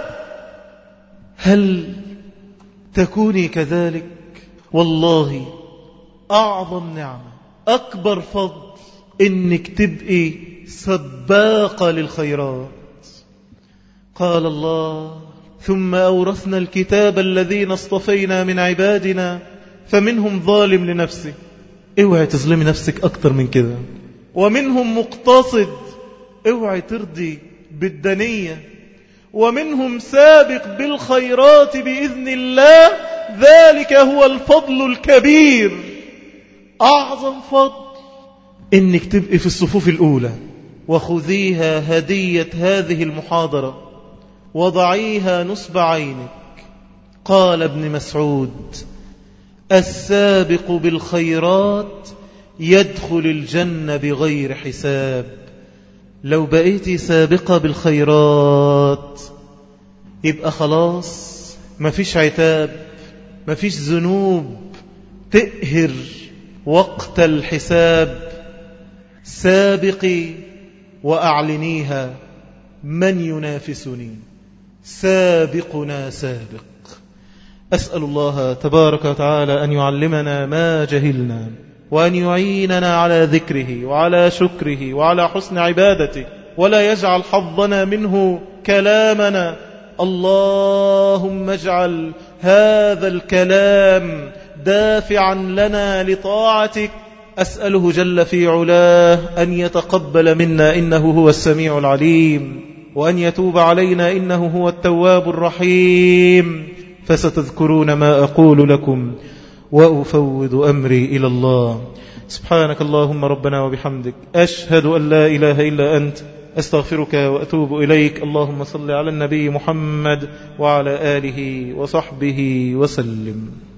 هل تكوني كذلك؟ والله أعظم نعمة، أكبر فضل، إنك تبقي سباقة للخيرات. قال الله: ثم أورثنا الكتاب الذين اصطفينا من عبادنا فمنهم ظالم لنفسه. اوعي تظلمي نفسك أكتر من كده. ومنهم مقتصد، اوعي ترضي بالدنية. ومنهم سابق بالخيرات بإذن الله، ذلك هو الفضل الكبير. أعظم فضل إنك تبقي في الصفوف الأولى. وخذيها هدية هذه المحاضرة وضعيها نصب عينك. قال ابن مسعود: السابق بالخيرات يدخل الجنة بغير حساب. لو بقيتي سابقة بالخيرات يبقى خلاص مفيش عتاب، مفيش ذنوب تقهر وقت الحساب. سابقي وأعلنيها: من ينافسني؟ سابقنا سابق. أسأل الله تبارك وتعالى أن يعلمنا ما جهلنا، وأن يعيننا على ذكره وعلى شكره وعلى حسن عبادته، ولا يجعل حظنا منه كلامنا. اللهم اجعل هذا الكلام دافعا لنا لطاعتك. أسأله جل في علاه أن يتقبل منا إنه هو السميع العليم، وأن يتوب علينا إنه هو التواب الرحيم. فستذكرون ما أقول لكم وأفوض أمري إلى الله. سبحانك اللهم ربنا وبحمدك، أشهد أن لا إله إلا أنت، أستغفرك وأتوب إليك. اللهم صل على النبي محمد وعلى آله وصحبه وسلم.